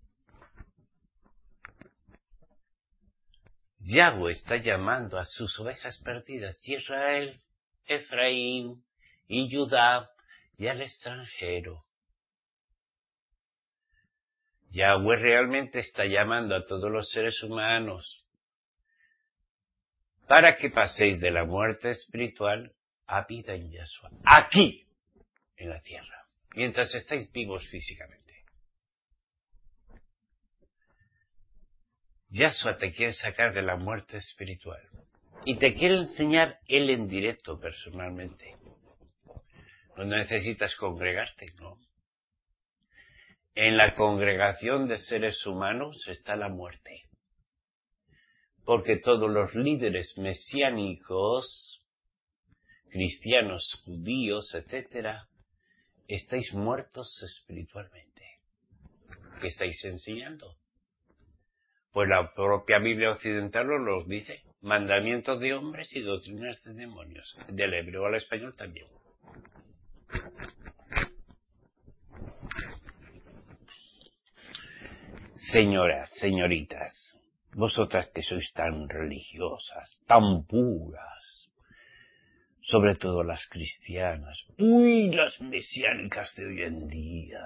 Yahweh está llamando a sus ovejas perdidas, Israel, Efraín y Judá, y al extranjero. Yahweh realmente está llamando a todos los seres humanos para que paséis de la muerte espiritual a vida en Yahshua, aquí, en la tierra, mientras estáis vivos físicamente. Yahshua te quiere sacar de la muerte espiritual y te quiere enseñar Él en directo personalmente. No necesitas congregarte, ¿no? En la congregación de seres humanos está la muerte. Porque todos los líderes mesiánicos, cristianos, judíos, etc., estáis muertos espiritualmente. ¿Qué estáis enseñando? Pues la propia Biblia occidental os lo dice. Mandamientos de hombres y doctrinas de demonios. Del hebreo al español también. Señoras, señoritas, vosotras que sois tan religiosas, tan puras, sobre todo las cristianas, las mesiánicas de hoy en día,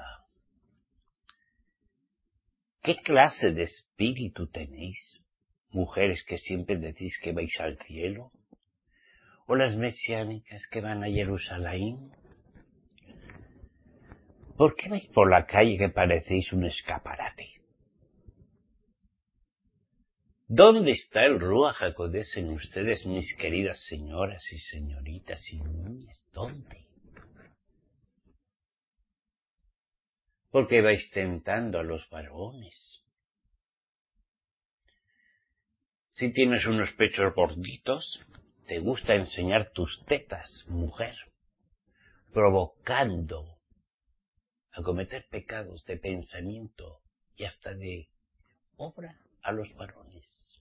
¿qué clase de espíritu tenéis? Mujeres que siempre decís que vais al cielo, o las mesiánicas que van a Jerusalén. ¿Por qué vais por la calle que parecéis un escaparate? ¿Dónde está el Ruach HaKodesh en ustedes, mis queridas señoras y señoritas y niñas? ¿Dónde? Porque vais tentando a los varones. Si tienes unos pechos gorditos, te gusta enseñar tus tetas, mujer, provocando a cometer pecados de pensamiento y hasta de obra a los varones.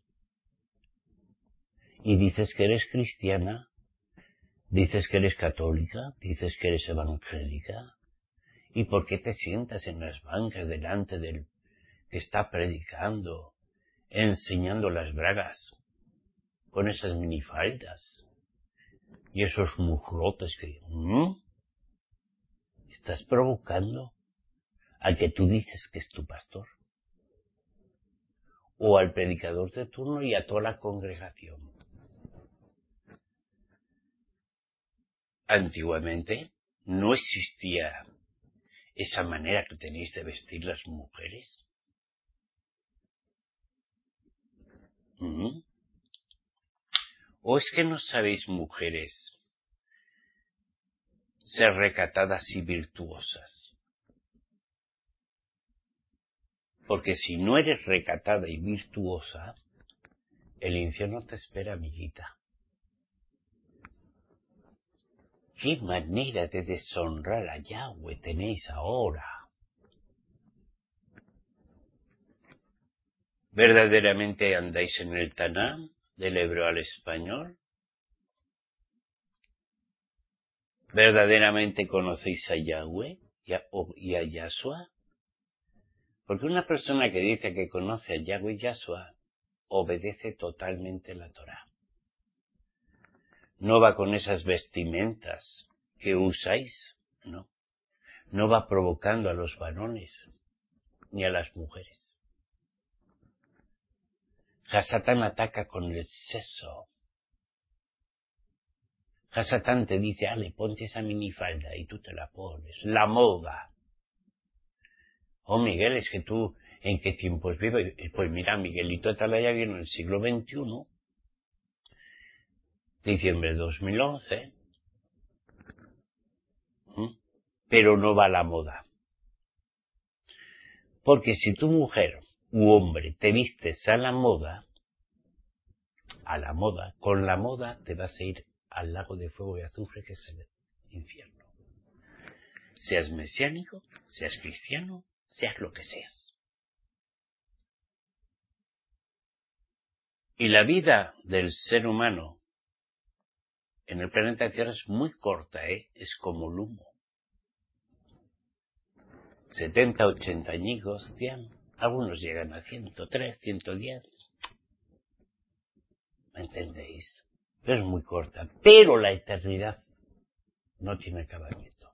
Y dices que eres cristiana, dices que eres católica, dices que eres evangélica. ¿Y por qué te sientas en las bancas delante del que está predicando, enseñando las bragas, con esas minifaldas y esos muslotes que... Estás provocando al que tú dices que es tu pastor, o al predicador de turno y a toda la congregación. Antiguamente no existía esa manera que tenéis de vestir las mujeres. ¿O es que no sabéis, mujeres, ser recatadas y virtuosas? Porque si no eres recatada y virtuosa, el infierno te espera, amiguita. ¿Qué manera de deshonrar a Yahweh tenéis ahora? ¿Verdaderamente andáis en el Taná, del hebreo al español? ¿Verdaderamente conocéis a Yahweh y a Yahshua? Porque una persona que dice que conoce a Yahweh y Yahshua obedece totalmente la Torá. No va con esas vestimentas que usáis, no. No va provocando a los varones ni a las mujeres. Hasatán ataca con el sexo. Hasatán te dice, ale, ponte esa minifalda y tú te la pones. La moda. Oh, Miguel, es que tú, ¿en qué tiempos vives? Pues mira, Miguelito Atalaya vino en el siglo XXI, diciembre de 2011, pero no va a la moda. Porque si tu mujer u hombre te vistes a la moda, con la moda te vas a ir al lago de fuego y azufre que es el infierno. Seas mesiánico, seas cristiano, seas lo que seas. Y la vida del ser humano en el planeta Tierra es muy corta, es como el humo. 70, 80 añicos, 100, algunos llegan a 103, 110. ¿Me entendéis? Pero es muy corta. Pero la eternidad no tiene acabamiento.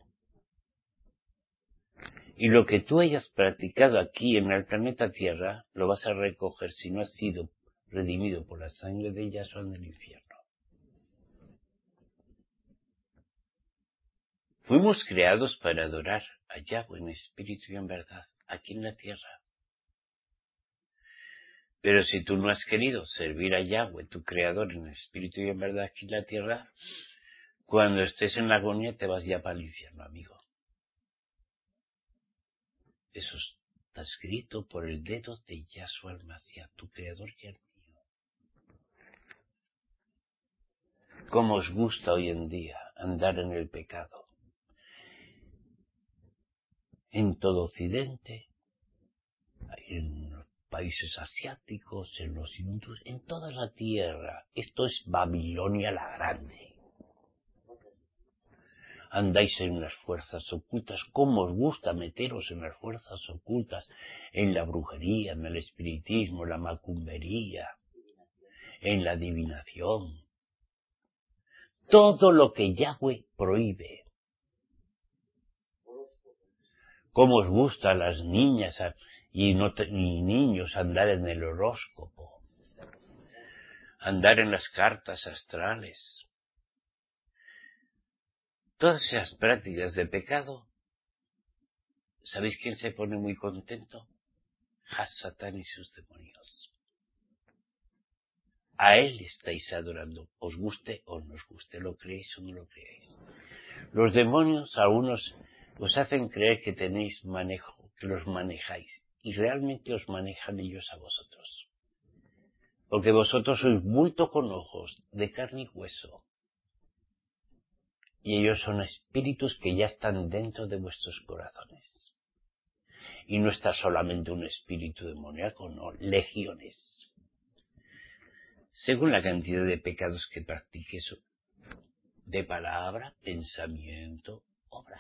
Y lo que tú hayas practicado aquí en el planeta Tierra, lo vas a recoger si no has sido redimido por la sangre de Yahshua en el infierno. Fuimos creados para adorar a Yahweh en espíritu y en verdad, aquí en la tierra. Pero si tú no has querido servir a Yahweh, tu creador, en espíritu y en verdad aquí en la tierra, cuando estés en la agonía te vas ya para el infierno, amigo. Eso está escrito por el dedo de Yahshua el Mashiach, tu creador y el mío. ¿Cómo os gusta hoy en día andar en el pecado? En todo Occidente, en los países asiáticos, en los hindúes, en toda la tierra. Esto es Babilonia la Grande. Andáis en las fuerzas ocultas. ¿Cómo os gusta meteros en las fuerzas ocultas? En la brujería, en el espiritismo, en la macumbería, en la adivinación. Todo lo que Yahweh prohíbe. ¿Cómo os gusta a las niñas y niños andar en el horóscopo? Andar en las cartas astrales. Todas esas prácticas de pecado, ¿sabéis quién se pone muy contento? Hasatán y sus demonios. A Él estáis adorando, os guste o no os guste, lo creéis o no lo creéis. Los demonios, algunos, os hacen creer que tenéis manejo, que los manejáis, y realmente os manejan ellos a vosotros. Porque vosotros sois bulto con ojos, de carne y hueso. Y ellos son espíritus que ya están dentro de vuestros corazones. Y no está solamente un espíritu demoníaco, no, legiones. Según la cantidad de pecados que practiques, de palabra, pensamiento, obra.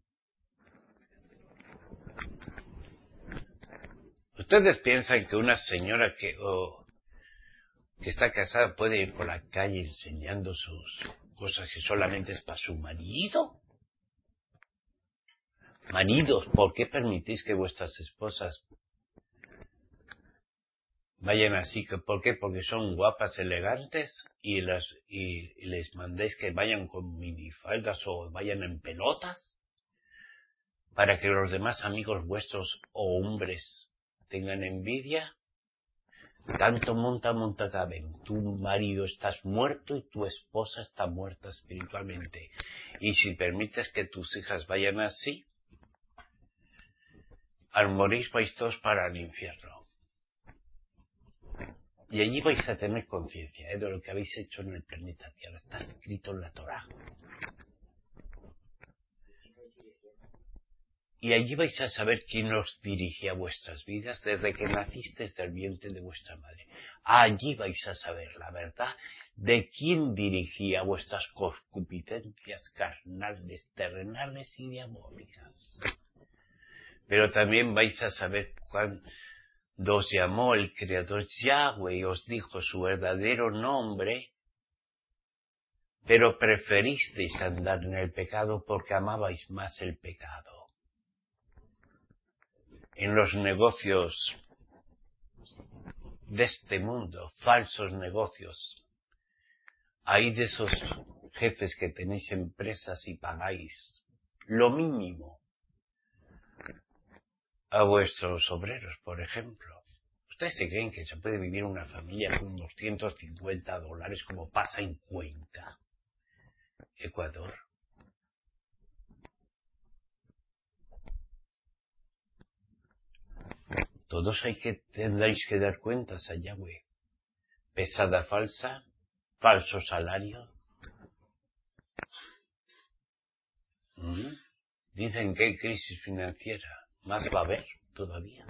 ¿Ustedes piensan que una señora que está casada puede ir por la calle enseñando sus cosas que solamente es para su marido? Maridos, ¿por qué permitís que vuestras esposas vayan así? ¿Por qué? Porque son guapas, elegantes y les mandéis que vayan con minifaldas o vayan en pelotas para que los demás amigos vuestros o hombres tengan envidia. Tanto monta caben. Tu marido estás muerto y tu esposa está muerta espiritualmente. Y si permites que tus hijas vayan así, al morir vais todos para el infierno. Y allí vais a tener conciencia de lo que habéis hecho en el planeta Tierra. Está escrito en la Torá. Y allí vais a saber quién os dirigía vuestras vidas desde que nacisteis del vientre de vuestra madre. Allí vais a saber la verdad de quién dirigía vuestras concupiscencias carnales, terrenales y diabólicas. Pero también vais a saber cuándo os llamó el Creador Yahweh y os dijo su verdadero nombre, pero preferisteis andar en el pecado porque amabais más el pecado. En los negocios de este mundo, falsos negocios, hay de esos jefes que tenéis empresas y pagáis lo mínimo a vuestros obreros, por ejemplo. ¿Ustedes se creen que se puede vivir una familia con $250 como pasa en Cuenca, Ecuador? Todos tendréis que dar cuentas a Yahweh. Pesada falsa, falso salario. Dicen que hay crisis financiera. Más va a haber todavía.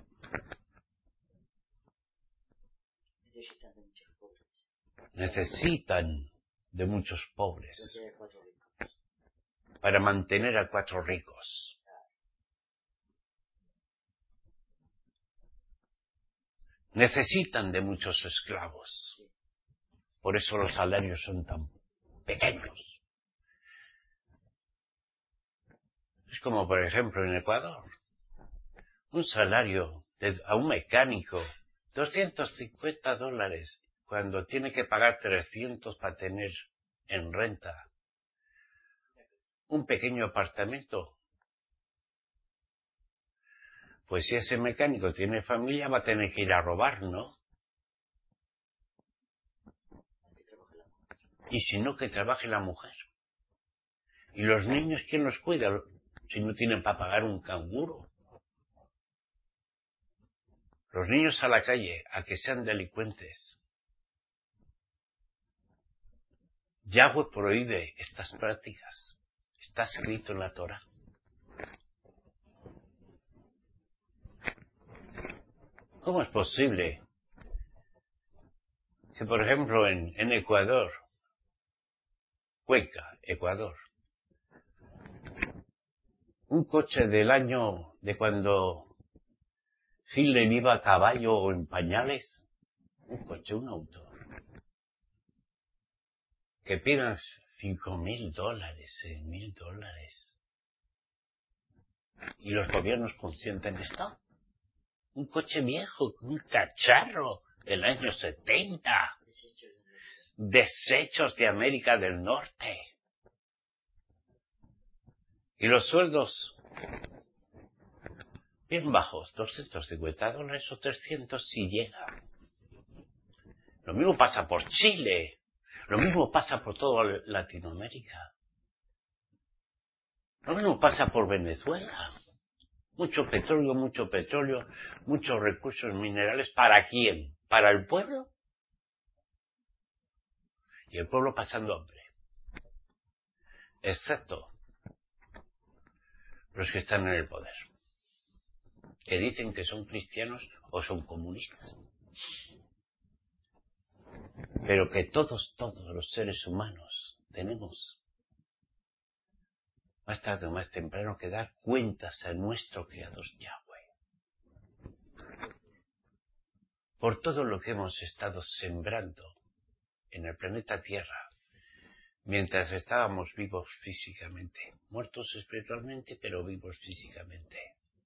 Necesitan de muchos pobres para mantener a 4 ricos. Necesitan de muchos esclavos. Por eso los salarios son tan pequeños. Es como, por ejemplo, en Ecuador. Un salario a un mecánico, $250, cuando tiene que pagar 300 para tener en renta un pequeño apartamento. Pues si ese mecánico tiene familia, va a tener que ir a robar, ¿no? Y si no, que trabaje la mujer. ¿Y los niños quién los cuida si no tienen para pagar un canguro? Los niños a la calle, a que sean delincuentes. Yahweh prohíbe estas prácticas. Está escrito en la Torá. ¿Cómo es posible que, por ejemplo, en Ecuador, Cuenca, Ecuador, un coche del año de cuando Hitler iba a caballo o en pañales, un coche, un auto, que pidan $5,000, $6,000, y los gobiernos consienten esto? Un coche viejo, un cacharro del año 70, desechos de América del Norte. Y los sueldos bien bajos, $250 o 300 si llega. Lo Lo mismo pasa por Chile. Lo mismo pasa por toda Latinoamérica. Lo mismo pasa por Venezuela. Mucho petróleo, muchos recursos minerales. ¿Para quién? ¿Para el pueblo? Y el pueblo pasando hambre. Excepto los que están en el poder, que dicen que son cristianos o son comunistas. Pero que todos los seres humanos tenemos, más tarde o más temprano, que dar cuentas a nuestro Creador Yahweh. Por todo lo que hemos estado sembrando en el planeta Tierra, mientras estábamos vivos físicamente, muertos espiritualmente, pero vivos físicamente.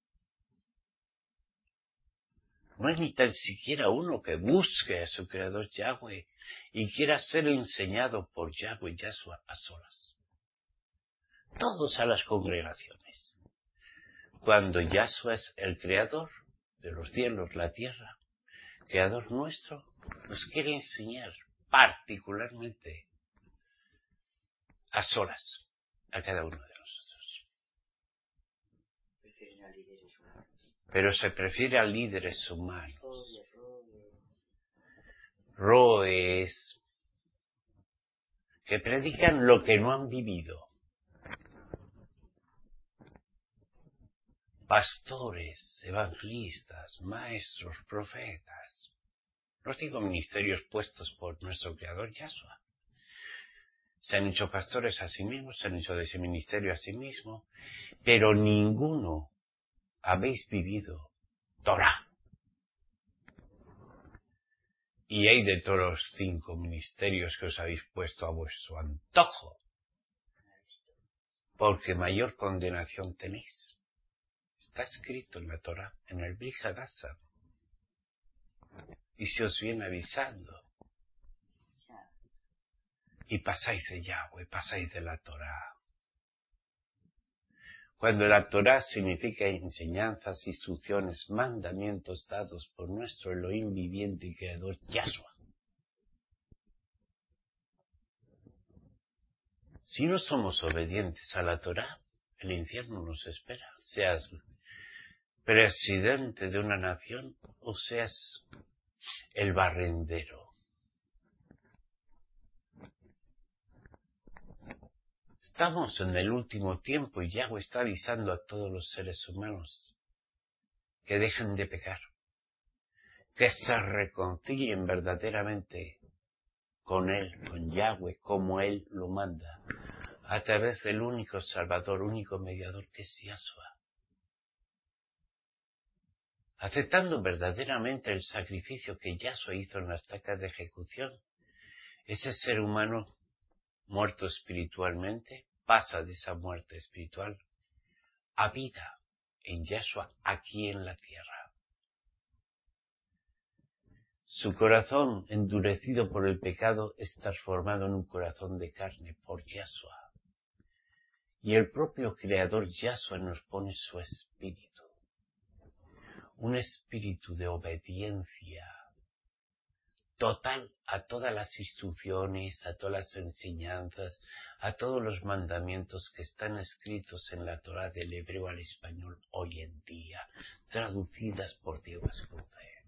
No hay ni tan siquiera uno que busque a su Creador Yahweh y quiera ser enseñado por Yahweh Yahshua a solas. Todos a las congregaciones. Cuando Yahshua es el Creador de los cielos, la tierra, Creador nuestro, nos quiere enseñar particularmente a solas a cada uno de nosotros. Pero se prefiere a líderes humanos. Roes que predican lo que no han vivido. Pastores, evangelistas, maestros, profetas. No digo ministerios puestos por nuestro Creador Yahshua. Se han hecho pastores a sí mismos, se han hecho de ese ministerio a sí mismo, pero ninguno habéis vivido Torah. Y hay de todos los 5 ministerios que os habéis puesto a vuestro antojo, porque mayor condenación tenéis. Está escrito en la Torah, en el Brit Hadashah, y se os viene avisando. Y pasáis de Yahweh, pasáis de la Torah. Cuando la Torah significa enseñanzas, instrucciones, mandamientos dados por nuestro Elohim viviente y creador Yahshua. Si no somos obedientes a la Torah, el infierno nos espera. Seas presidente de una nación o seas el barrendero. Estamos en el último tiempo y Yahweh está avisando a todos los seres humanos que dejen de pecar, que se reconcilien verdaderamente con Él, con Yahweh, como Él lo manda, a través del único Salvador, único mediador que es Yahshua. Aceptando verdaderamente el sacrificio que Yahshua hizo en la estaca de ejecución, ese ser humano muerto espiritualmente pasa de esa muerte espiritual a vida en Yahshua aquí en la tierra. Su corazón, endurecido por el pecado, es transformado en un corazón de carne por Yahshua. Y el propio Creador Yahshua nos pone su espíritu. Un espíritu de obediencia total a todas las instrucciones, a todas las enseñanzas, a todos los mandamientos que están escritos en la Torah del hebreo al español hoy en día, traducidas por Diego Escudé.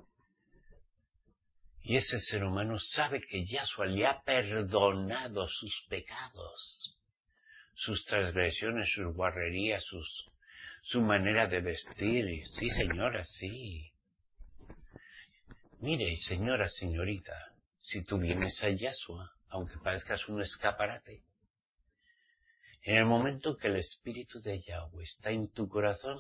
Y ese ser humano sabe que Yahshua le ha perdonado sus pecados, sus transgresiones, sus guarrerías, su manera de vestir. Sí, señora, sí. Mire, señora, señorita, si tú vienes a Yahshua, aunque parezcas un escaparate, en el momento que el Espíritu de Yahweh está en tu corazón,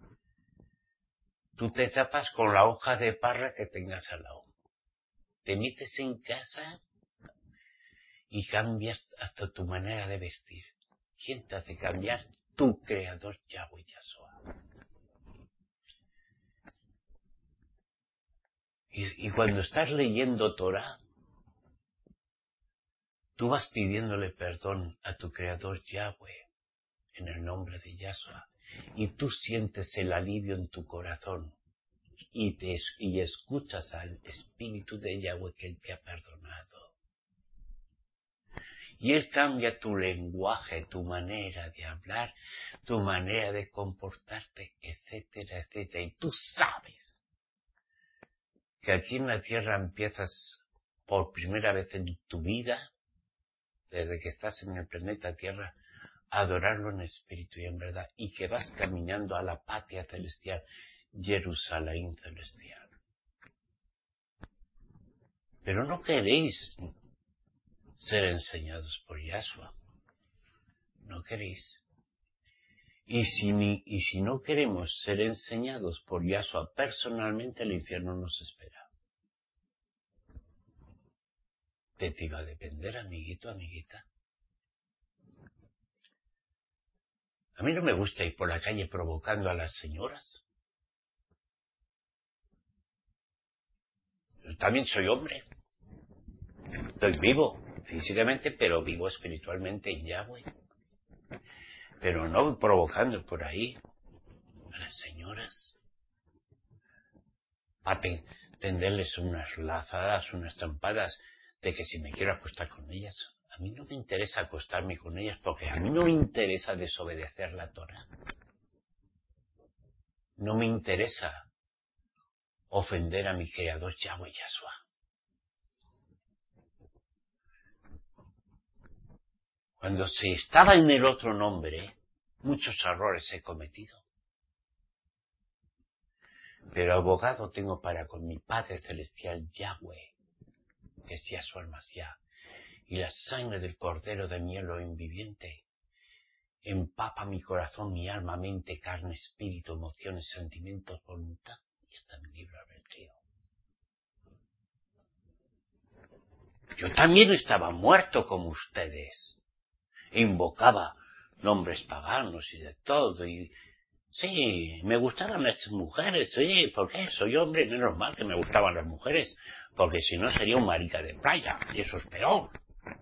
tú te tapas con la hoja de parra que tengas al lado. Te metes en casa y cambias hasta tu manera de vestir. ¿Quién te hace cambiar? Tu Creador Yahweh Yahshua. Y cuando estás leyendo Torah, tú vas pidiéndole perdón a tu Creador Yahweh en el nombre de Yahshua. Y tú sientes el alivio en tu corazón. y escuchas al Espíritu de Yahweh que Él te ha perdonado. Y Él cambia tu lenguaje, tu manera de hablar, tu manera de comportarte, etcétera, etcétera. Y tú sabes que aquí en la tierra empiezas por primera vez en tu vida, desde que estás en el planeta Tierra, a adorarlo en espíritu y en verdad, y que vas caminando a la patria celestial, Jerusalén celestial. Pero no queréis ser enseñados por Yahshua. No queréis. Y si no queremos ser enseñados por Yahshua personalmente, el infierno nos espera. ¿De ti va a depender, amiguito, amiguita? A mí no me gusta ir por la calle provocando a las señoras. Yo también soy hombre. Estoy vivo físicamente, pero vivo espiritualmente en Yahweh. Pero no provocando por ahí a las señoras. A tenderles unas lazadas, unas trompadas de que si me quiero acostar con ellas. A mí no me interesa acostarme con ellas porque a mí no me interesa desobedecer la Torah. No me interesa ofender a mi Creador Yahweh Yahshua. Cuando se estaba en el otro nombre, muchos errores he cometido. Pero abogado tengo para con mi Padre Celestial Yahweh, que es Yahshua el-Mashiach, y la sangre del Cordero de mi Elohim viviente empapa mi corazón, mi alma, mente, carne, espíritu, emociones, sentimientos, voluntad y hasta mi libre albedrío. Yo también estaba muerto como ustedes. Invocaba nombres paganos y de todo. Y sí, me gustaban las mujeres. Sí, ¿por qué? Soy hombre, menos mal que me gustaban las mujeres. Porque si no sería un marica de playa. Y eso es peor.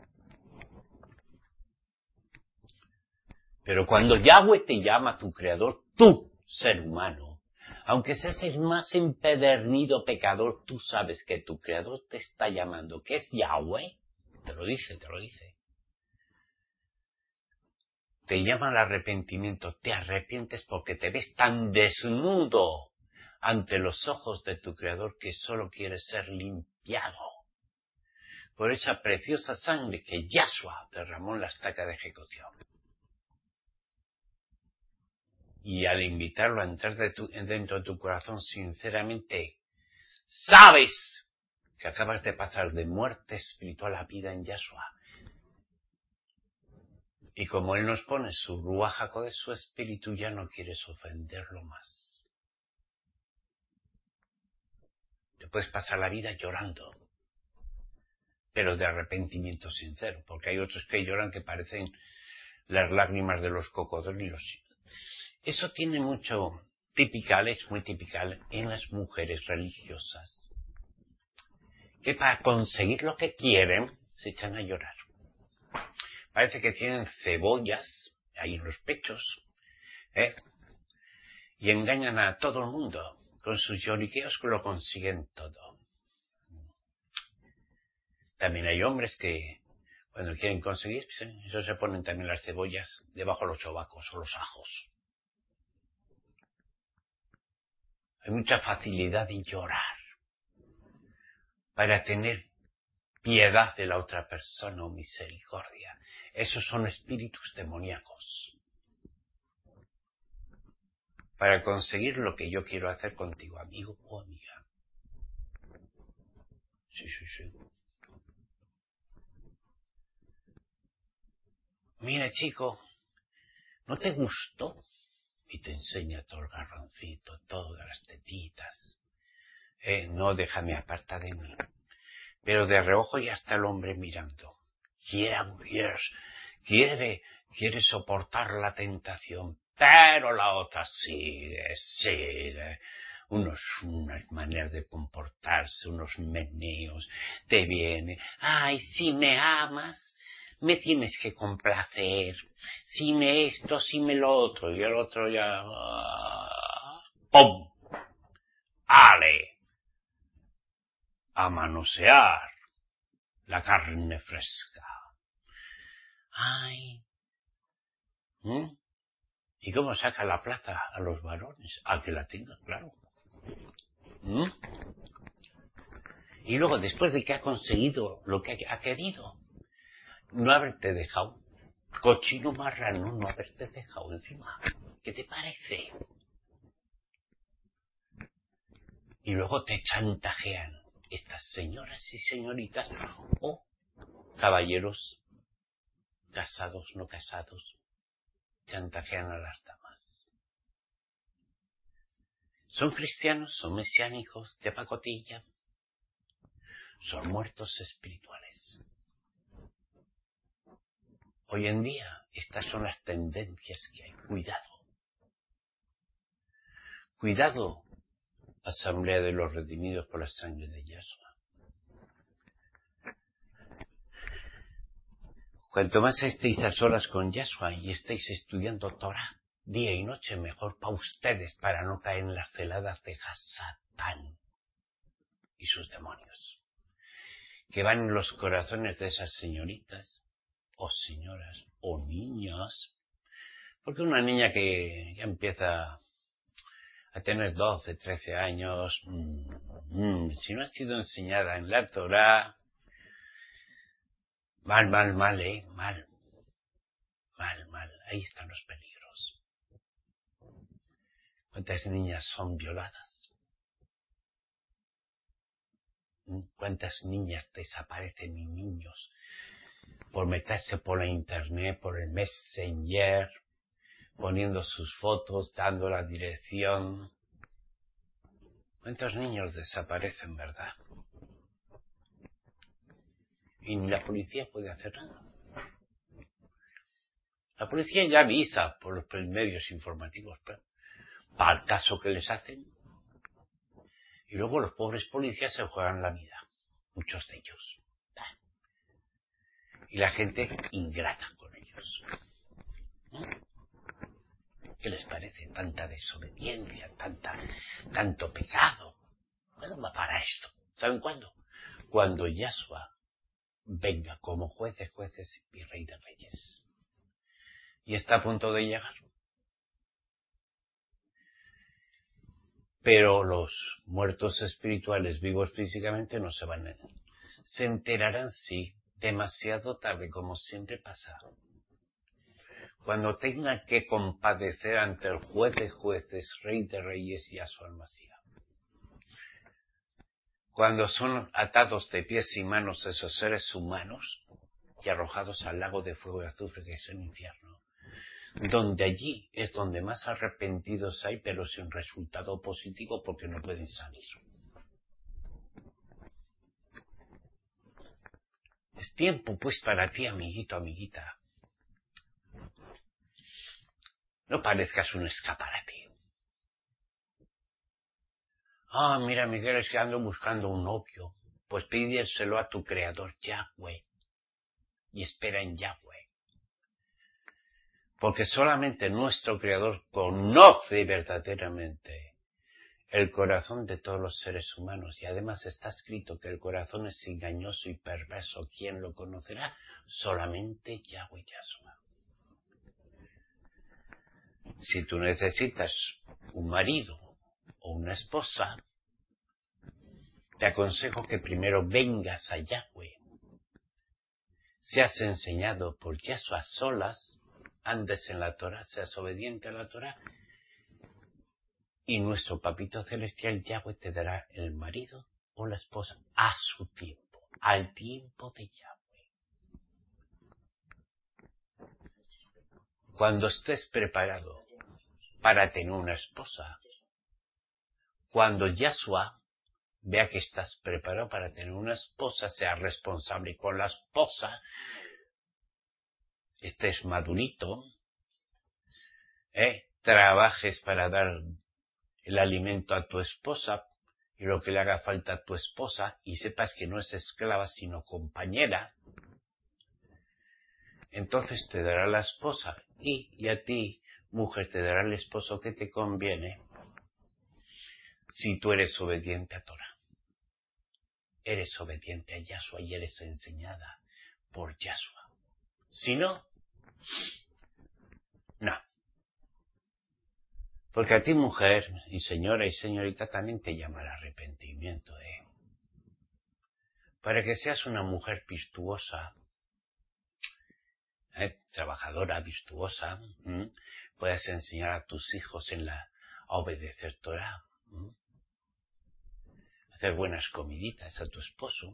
Pero cuando Yahweh te llama tu creador, tú, ser humano, aunque seas el más empedernido pecador, tú sabes que tu creador te está llamando, que es Yahweh. Te lo dice, te lo dice. Te llama al arrepentimiento, te arrepientes porque te ves tan desnudo ante los ojos de tu creador que solo quieres ser limpiado por esa preciosa sangre que Yahshua derramó en la estaca de ejecución. Y al invitarlo a entrar dentro de tu corazón, sinceramente, sabes que acabas de pasar de muerte espiritual a vida en Yahshua. Y como Él nos pone su Ruach HaKodesh, su espíritu, ya no quieres ofenderlo más. Te puedes pasar la vida llorando, pero de arrepentimiento sincero, porque hay otros que lloran que parecen las lágrimas de los cocodrilos. Eso tiene mucho tipical, es muy tipical en las mujeres religiosas, que para conseguir lo que quieren se echan a llorar. Parece que tienen cebollas ahí en los pechos, y engañan a todo el mundo. Con sus lloriqueos que lo consiguen todo. También hay hombres que cuando quieren conseguir, eso se ponen también las cebollas debajo de los sobacos o los ajos. Hay mucha facilidad en llorar para tener piedad de la otra persona o misericordia. Esos son espíritus demoníacos. Para conseguir lo que yo quiero hacer contigo, amigo o amiga. Sí. Mira, chico, ¿no te gustó? Y te enseña todo el garroncito, todas las tetitas. No, déjame aparta de mí. Pero de reojo ya está el hombre mirando. Quiere soportar la tentación, pero la otra sigue. Unas maneras de comportarse, unos meneos, te viene. Ay, si me amas, me tienes que complacer. Si me esto, si me lo otro. Y el otro ya... ¡pum! ¡Ale! a manosear la carne fresca. ¡Ay! ¿Y cómo saca la plata a los varones? A que la tengan, claro. Y luego, después de que ha conseguido lo que ha querido, no haberte dejado. Cochino marrano, no haberte dejado encima. ¿Qué te parece? Y luego te chantajean estas señoras y señoritas o caballeros casados, no casados, chantajean a las damas. ¿Son cristianos? ¿Son mesiánicos? ¿De pacotilla? Son muertos espirituales. Hoy en día, estas son las tendencias que hay. Cuidado. Cuidado, Asamblea de los Redimidos por la sangre de Yahshua. Cuanto más estéis a solas con Yahshua y estéis estudiando Torah día y noche, mejor para ustedes, para no caer en las celadas de Satán y sus demonios, que van en los corazones de esas señoritas, o señoras, o niños, porque una niña que ya empieza a tener 12, 13 años, si no ha sido enseñada en la Torah, mal, mal, ahí están los peligros. ¿Cuántas niñas son violadas? ¿Cuántas niñas desaparecen y niños por meterse por la internet, por el Messenger, poniendo sus fotos, dando la dirección? ¿Cuántos niños desaparecen, verdad? Y ni la policía puede hacer nada. La policía ya avisa por los medios informativos, pero para el caso que les hacen. Y luego los pobres policías se juegan la vida, muchos de ellos. Y la gente ingrata con ellos. ¿Qué les parece? Tanta desobediencia, tanto pecado. ¿Cuándo va para esto? ¿Saben cuándo? Cuando Yahshua venga como juez de jueces y rey de reyes. Y está a punto de llegar. Pero los muertos espirituales vivos físicamente no se van a... Se enterarán, sí, demasiado tarde, como siempre pasa. Cuando tengan que compadecer ante el juez de jueces, rey de reyes y Yahshua el Mashiach. Cuando son atados de pies y manos esos seres humanos y arrojados al lago de fuego y azufre que es el infierno, donde allí es donde más arrepentidos hay, pero sin resultado positivo porque no pueden salir. Es tiempo pues para ti, amiguito, amiguita. No parezcas un escaparate. Mira, Miguel, es que ando buscando un novio. Pues pídeselo a tu creador Yahweh y espera en Yahweh. Porque solamente nuestro creador conoce verdaderamente el corazón de todos los seres humanos. Y además está escrito que el corazón es engañoso y perverso. ¿Quién lo conocerá? Solamente Yahweh Yahshua. Si tú necesitas un marido o una esposa, te aconsejo que primero vengas a Yahweh. Seas enseñado por Yahshua a solas, andes en la Torah, seas obediente a la Torah, y nuestro Papito Celestial Yahweh te dará el marido o la esposa a su tiempo, al tiempo de Yahweh. Cuando estés preparado para tener una esposa, cuando Yahshua vea que estás preparado para tener una esposa, seas responsable con la esposa, estés madurito, trabajes para dar el alimento a tu esposa y lo que le haga falta a tu esposa y sepas que no es esclava sino compañera, entonces te dará la esposa y a ti, mujer, te dará el esposo que te conviene si tú eres obediente a Torah. eres obediente a Yahshua y eres enseñada por Yahshua. Si no, no. Porque a ti, mujer, y señora y señorita, también te llama el arrepentimiento, para que seas una mujer virtuosa, trabajadora, virtuosa, puedas enseñar a tus hijos a obedecer Torah, hacer buenas comiditas a tu esposo.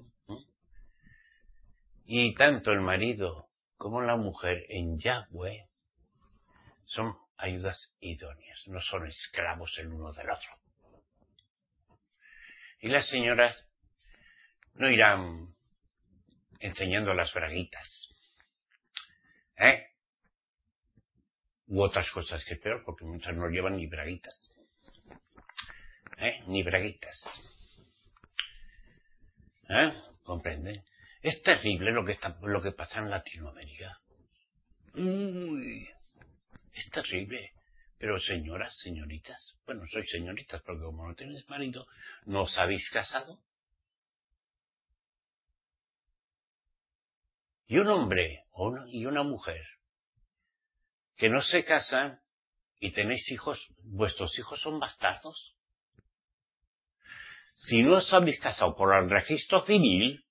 Y tanto el marido como la mujer en Yahweh son ayudas idóneas, no son esclavos el uno del otro. Y las señoras no irán enseñando las braguitas, u otras cosas que es peor, porque muchas no llevan ni braguitas, ni braguitas. ¿Comprenden? Es terrible lo que pasa en Latinoamérica. Uy, es terrible. Pero señoras, señoritas, bueno, sois señoritas porque como no tenéis marido, ¿no os habéis casado? Y un hombre y una mujer que no se casan y tenéis hijos, ¿vuestros hijos son bastardos? Si no os habéis casado por el registro civil,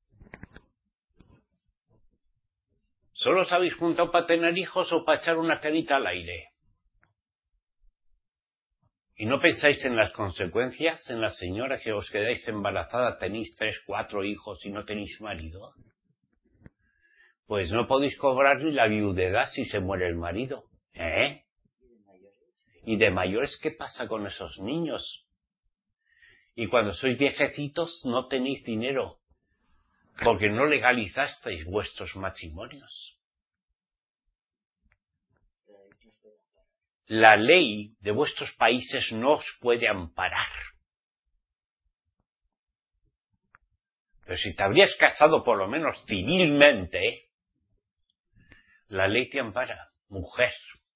solo os habéis juntado para tener hijos o para echar una carita al aire. ¿Y no pensáis en las consecuencias, en la señora que os quedáis embarazada, tenéis 3, 4 hijos y no tenéis marido? Pues no podéis cobrar ni la viudedad si se muere el marido, ¿Y de mayores qué pasa con esos niños? Y cuando sois viejecitos no tenéis dinero, porque no legalizasteis vuestros matrimonios. La ley de vuestros países no os puede amparar. Pero si te habrías casado por lo menos civilmente, la ley te ampara, mujer.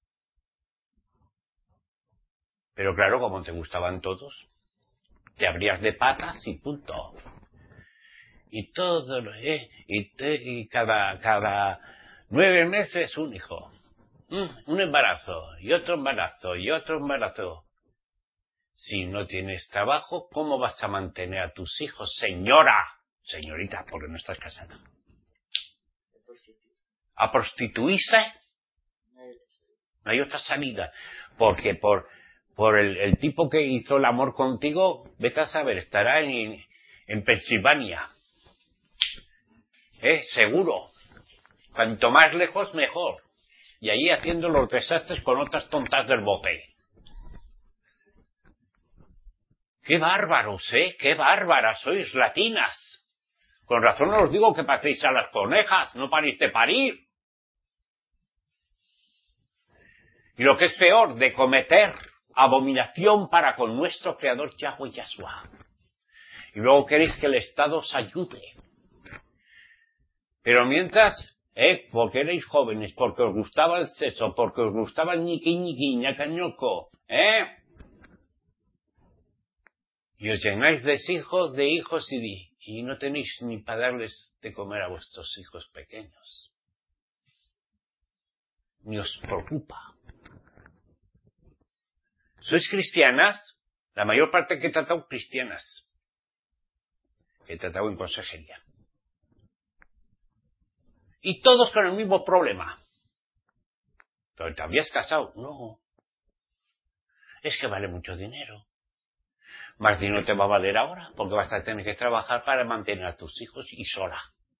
Pero claro, como te gustaban todos, te abrías de patas y punto. Y todo, y cada 9 meses un hijo. Un embarazo, y otro embarazo, y otro embarazo. Si no tienes trabajo, ¿cómo vas a mantener a tus hijos, señora? Señorita, porque no estás casada. ¿A prostituirse? No hay otra salida. Porque por el tipo que hizo el amor contigo, vete a saber, estará en Pensilvania. Seguro. Cuanto más lejos, mejor. Y ahí haciendo los desastres con otras tontas del bote. ¡Qué bárbaros, qué bárbaras sois latinas! Con razón os digo que paséis a las conejas, no parís de parir. Y lo que es peor, de cometer abominación para con nuestro Creador Yahweh Yahshua. Y luego queréis que el Estado os ayude. Pero mientras, porque erais jóvenes, porque os gustaba el sexo, porque os gustaba el ñiqui ñiqui, ñaca ñoco, y os llenáis de hijos y no tenéis ni para darles de comer a vuestros hijos pequeños. Ni os preocupa. ¿Sois cristianas? La mayor parte que he tratado, cristianas. Que he tratado en consejería. Y todos con el mismo problema. ¿Pero te habías casado? No. Es que vale mucho dinero. Más dinero te va a valer ahora, porque vas a tener que trabajar para mantener a tus hijos y sola.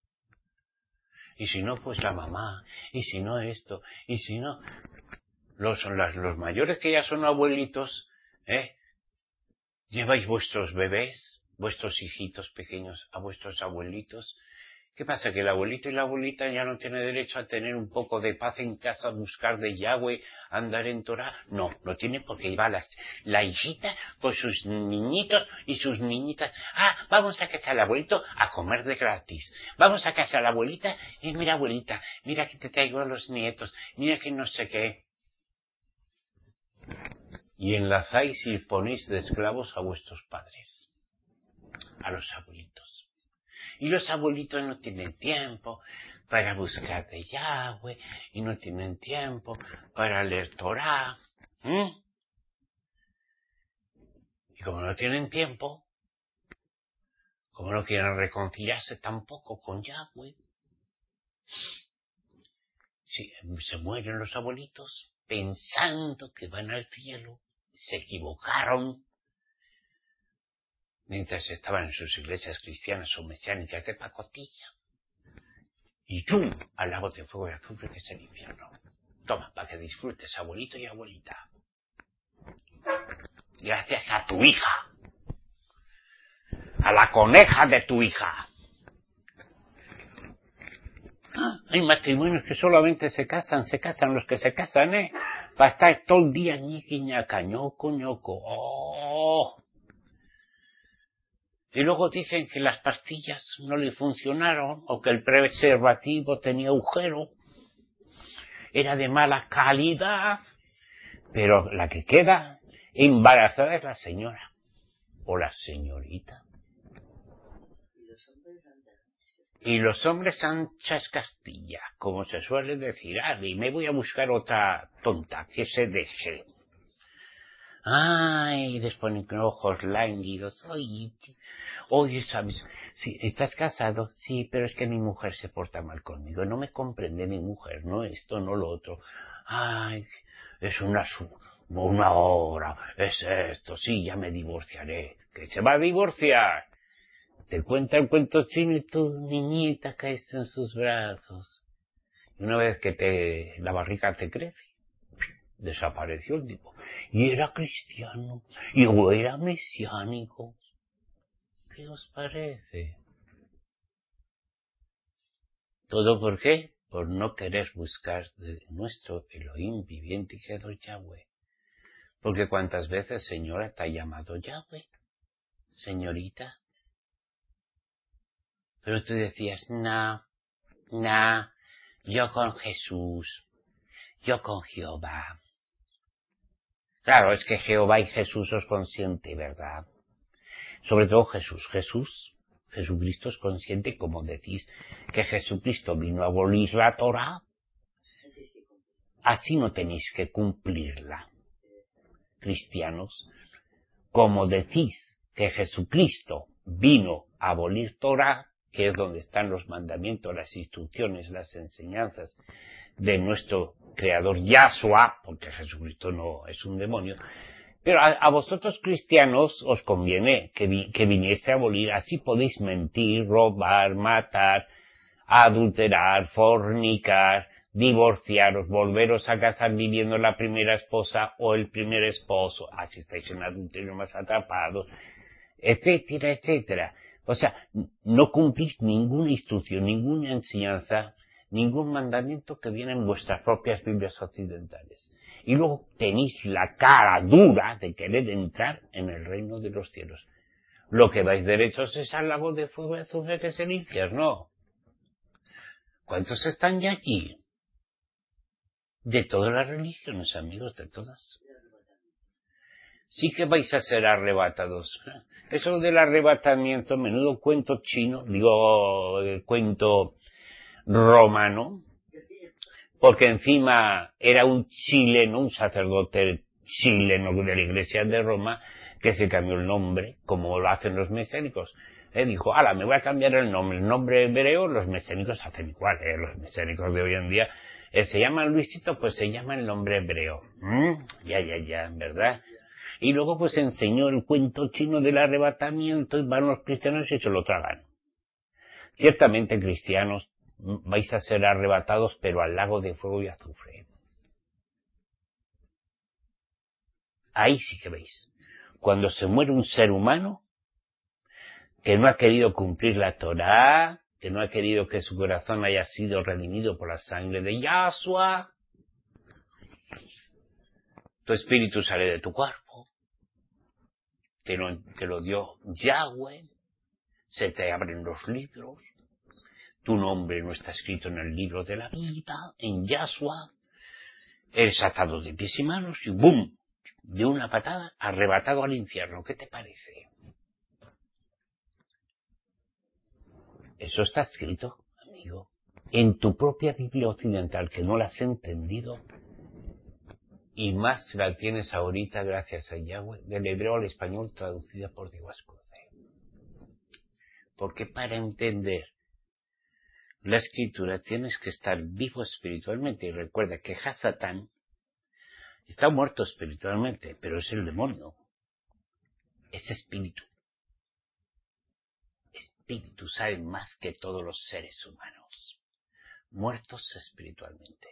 Y si no, pues la mamá. Y si no esto. Y si no... Los mayores que ya son abuelitos, lleváis vuestros bebés, vuestros hijitos pequeños a vuestros abuelitos. ¿Qué pasa? ¿Que el abuelito y la abuelita ya no tienen derecho a tener un poco de paz en casa, buscar de Yahweh, andar en Torah? No, no tienen porque iba la hijita con sus niñitos y sus niñitas. Vamos a casa al abuelito a comer de gratis. Vamos a casa a la abuelita y mira abuelita, mira que te traigo a los nietos, mira que no sé qué. Y enlazáis y ponéis de esclavos a vuestros padres, a los abuelitos. Y los abuelitos no tienen tiempo para buscar de Yahweh, y no tienen tiempo para leer Torah. Y como no tienen tiempo, como no quieren reconciliarse tampoco con Yahweh, si se mueren los abuelitos pensando que van al cielo, se equivocaron mientras estaban en sus iglesias cristianas o mesiánicas de pacotilla. Y ¡chum! Al lago de fuego y azufre, que es el infierno. Toma, para que disfrutes, abuelito y abuelita. Gracias a tu hija. A la coneja de tu hija. Hay matrimonios que solamente se casan los que se casan, para estar todo el día ñiquiñaca, ñoco, ñoco. ¡Oh! Y luego dicen que las pastillas no le funcionaron, o que el preservativo tenía agujero, era de mala calidad, pero la que queda embarazada es la señora, o la señorita. Y los hombres anchas Castilla, como se suele decir, y me voy a buscar otra tonta que se deje. Ay, les ponen con ojos lánguidos. Oye, ¿sabes? Sí, ¿estás casado? Sí, pero es que mi mujer se porta mal conmigo. No me comprende mi mujer, no esto, no lo otro. Ay, es una hora, es esto, sí, ya me divorciaré. ¿Que se va a divorciar? Te cuenta el cuento chino y tu niñita caes en sus brazos. Y una vez que la barriga te crece, desapareció el tipo. Y era cristiano, y era mesiánico. ¿Qué os parece? ¿Todo por qué? Por no querer buscar de nuestro Elohim viviente y creador Yahweh. Porque cuántas veces, señora, te ha llamado Yahweh, señorita. Pero tú decías, yo con Jesús, yo con Jehová. Claro, es que Jehová y Jesús os consiente, ¿verdad? Sobre todo Jesucristo es consciente, como decís, que Jesucristo vino a abolir la Torá. Así no tenéis que cumplirla, cristianos. Como decís que Jesucristo vino a abolir Torá, que es donde están los mandamientos, las instrucciones, las enseñanzas de nuestro Creador Yahshua, porque Jesucristo no es un demonio, pero a vosotros cristianos os conviene que viniese a abolir. Así podéis mentir, robar, matar, adulterar, fornicar, divorciaros, volveros a casar viviendo la primera esposa o el primer esposo, así estáis en adulterio más atrapados, etcétera, etcétera. O sea, no cumplís ninguna instrucción, ninguna enseñanza, ningún mandamiento que viene en vuestras propias Biblias occidentales. Y luego tenéis la cara dura de querer entrar en el reino de los cielos. Lo que vais derechos es al lago de fuego y azufre, que es el infierno. ¿Cuántos están ya aquí? De todas las religiones, amigos, de todas. Sí que vais a ser arrebatados. Eso del arrebatamiento, menudo cuento chino, cuento romano, porque encima era un chileno, un sacerdote chileno de la Iglesia de Roma, que se cambió el nombre, como lo hacen los mesiánicos. Dijo, me voy a cambiar el nombre hebreo. Los mesiánicos hacen igual, los mesiánicos de hoy en día, se llaman Luisito, pues se llama el nombre hebreo. Ya, ¿verdad? Y luego pues enseñó el cuento chino del arrebatamiento, y van los cristianos y se lo tragan. Ciertamente, cristianos, vais a ser arrebatados, pero al lago de fuego y azufre. Ahí sí que veis. Cuando se muere un ser humano que no ha querido cumplir la Torá, que no ha querido que su corazón haya sido redimido por la sangre de Yahshua, tu espíritu sale de tu cuerpo, te lo dio Yahweh, se te abren los libros, tu nombre no está escrito en el libro de la vida, en Yahshua, eres atado de pies y manos y ¡bum!, de una patada, arrebatado al infierno. ¿Qué te parece? Eso está escrito, amigo, en tu propia Biblia occidental, que no la has entendido, y más la tienes ahorita gracias a Yahweh, del hebreo al español traducida por Diego Cruce. Porque para entender la escritura tienes que estar vivo espiritualmente, y recuerda que Hasatán está muerto espiritualmente, pero es el demonio, es espíritu. Espíritu sabe más que todos los seres humanos, muertos espiritualmente.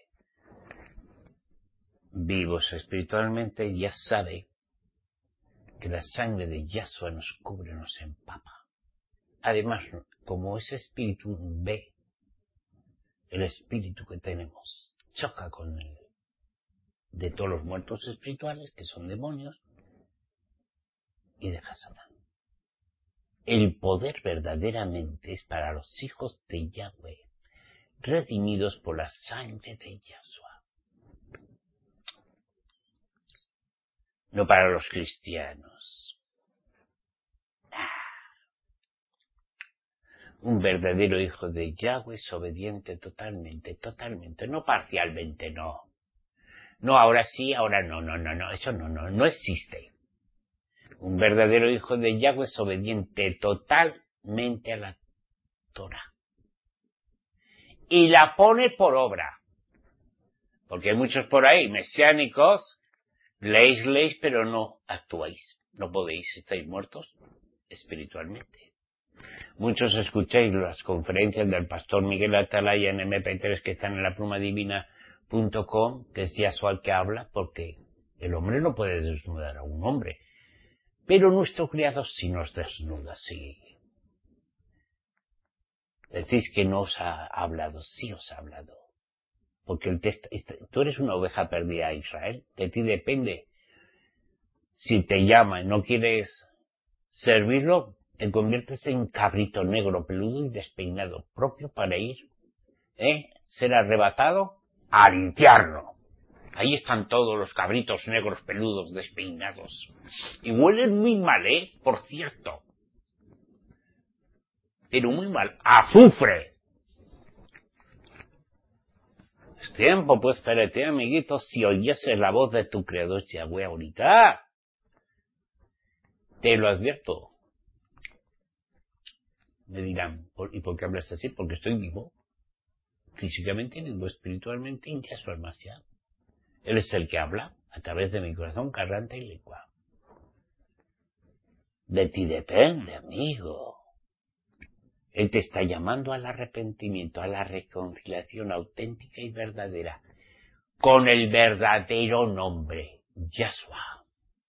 Vivos espiritualmente, ya sabe que la sangre de Yahshua nos cubre, nos empapa. Además, como ese espíritu ve el espíritu que tenemos, choca con él, de todos los muertos espirituales, que son demonios, y de Hasatán. El poder verdaderamente es para los hijos de Yahweh, redimidos por la sangre de Yahshua. No para los cristianos. Un verdadero hijo de Yahweh es obediente totalmente, no parcialmente, no. No, ahora sí, ahora no, eso no existe. Un verdadero hijo de Yahweh es obediente totalmente a la Torah. Y la pone por obra. Porque hay muchos por ahí, mesiánicos, leéis, pero no actuáis. No podéis, estáis muertos espiritualmente. Muchos escucháis las conferencias del pastor Miguel Atalaya en MP3 que están en laplumadivina.com, que es Yahshua el que habla, porque el hombre no puede desnudar a un hombre. Pero nuestro Creador sí nos desnuda, sí. Decís que no os ha hablado, sí os ha hablado. Porque tú eres una oveja perdida a Israel, de ti depende. Si te llama y no quieres servirlo, te conviertes en cabrito negro, peludo y despeinado, propio para ir, ser arrebatado al infierno. Ahí están todos los cabritos negros, peludos, despeinados. Y huelen muy mal, por cierto. Pero muy mal. ¡Azufre! Es tiempo, pues, espérate, amiguito, si oyeses la voz de tu Creador Yahweh ahorita. Te lo advierto. Me dirán, ¿y por qué hablas así? Porque estoy vivo. Físicamente, vivo espiritualmente, en Yahshua Mashiach. Él es el que habla a través de mi corazón, garganta y lengua. De ti depende, amigo. Él te está llamando al arrepentimiento, a la reconciliación auténtica y verdadera, con el verdadero nombre, Yahshua.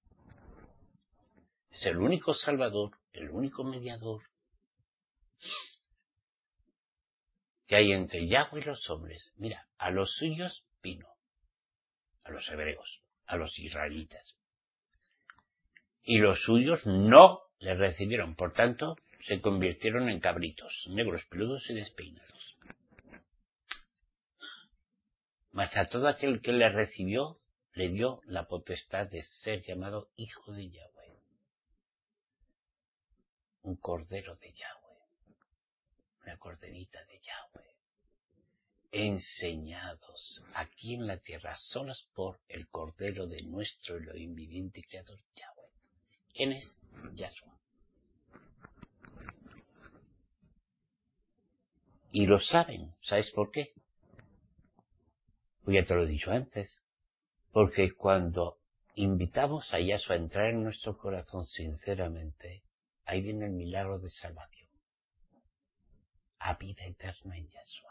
Es el único Salvador, el único mediador que hay entre Yahweh y los hombres. Mira, a los suyos vino, a los hebreos, a los israelitas. Y los suyos no le recibieron, por tanto, se convirtieron en cabritos, negros, peludos y despeinados. Mas a todo aquel que le recibió, le dio la potestad de ser llamado hijo de Yahweh. Un cordero de Yahweh. Una corderita de Yahweh. Enseñados aquí en la tierra solos por el cordero de nuestro Elohim viviente y creador Yahweh. ¿Quién es? Yahshua. Y lo saben. ¿Sabes por qué? Pues ya te lo he dicho antes. Porque cuando invitamos a Yahshua a entrar en nuestro corazón sinceramente, ahí viene el milagro de salvación. A vida eterna en Yahshua.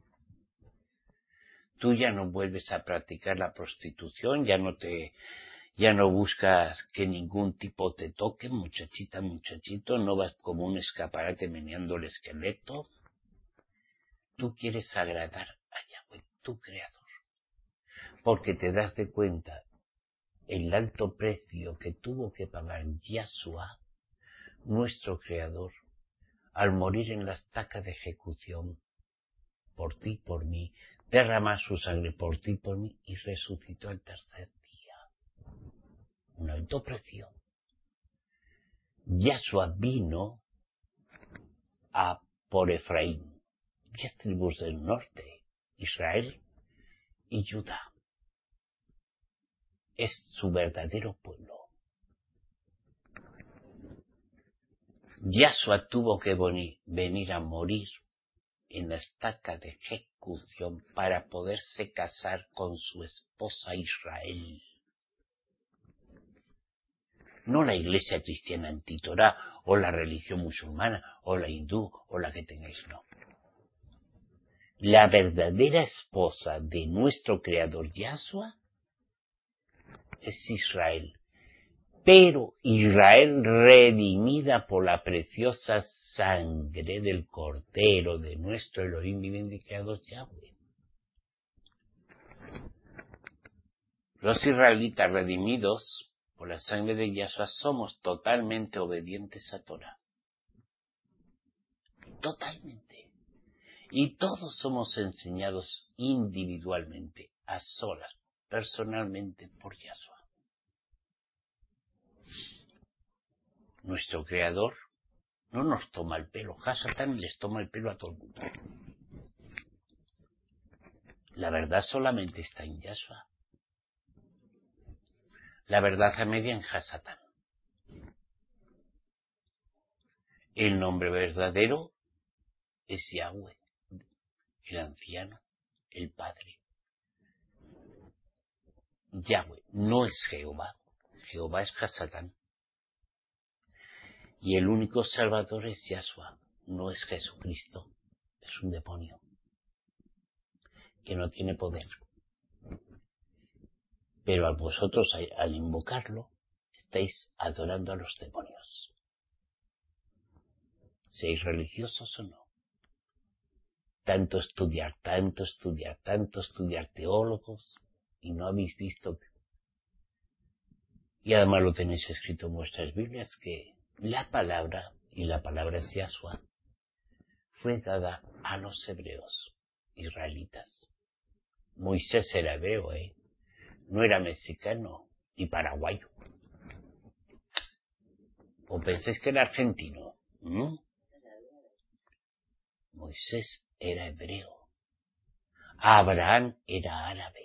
Tú ya no vuelves a practicar la prostitución, ya no buscas que ningún tipo te toque, muchachita, muchachito, no vas como un escaparate meneando el esqueleto. Tú quieres agradar a Yahweh, tu Creador, porque te das de cuenta el alto precio que tuvo que pagar Yahshua, nuestro Creador, al morir en la estaca de ejecución, por ti, por mí, derramar su sangre por ti, por mí, y resucitó el tercer día. Un alto precio. Yahshua vino a por Efraín, 10 tribus del norte, Israel y Judá. Es su verdadero pueblo. Yahshua tuvo que venir a morir en la estaca de ejecución para poderse casar con su esposa Israel. No la iglesia cristiana antitorá, o la religión musulmana, o la hindú, o la que tengáis, no. La verdadera esposa de nuestro Creador Yahshua es Israel. Pero Israel redimida por la preciosa sangre del Cordero de nuestro Elohim y vindicado Yahweh. Los israelitas redimidos por la sangre de Yahshua somos totalmente obedientes a Torah. Totalmente. Y todos somos enseñados individualmente, a solas, personalmente por Yahshua. Nuestro Creador no nos toma el pelo. Hasatán les toma el pelo a todo el mundo. La verdad solamente está en Yahshua. La verdad a media en Hasatán. El nombre verdadero es Yahweh, el anciano, el Padre. Yahweh no es Jehová. Jehová es Hasatán. Y el único Salvador es Yahshua, no es Jesucristo. Es un demonio que no tiene poder. Pero a vosotros, al invocarlo, estáis adorando a los demonios. Seáis religiosos o no. Tanto estudiar teólogos, y no habéis visto. Y además lo tenéis escrito en vuestras Biblias, que la palabra, y la palabra es Yahshua, fue dada a los hebreos, israelitas. Moisés era hebreo, no era mexicano ni paraguayo. ¿O pensáis que era argentino? Moisés era hebreo. Abraham era árabe.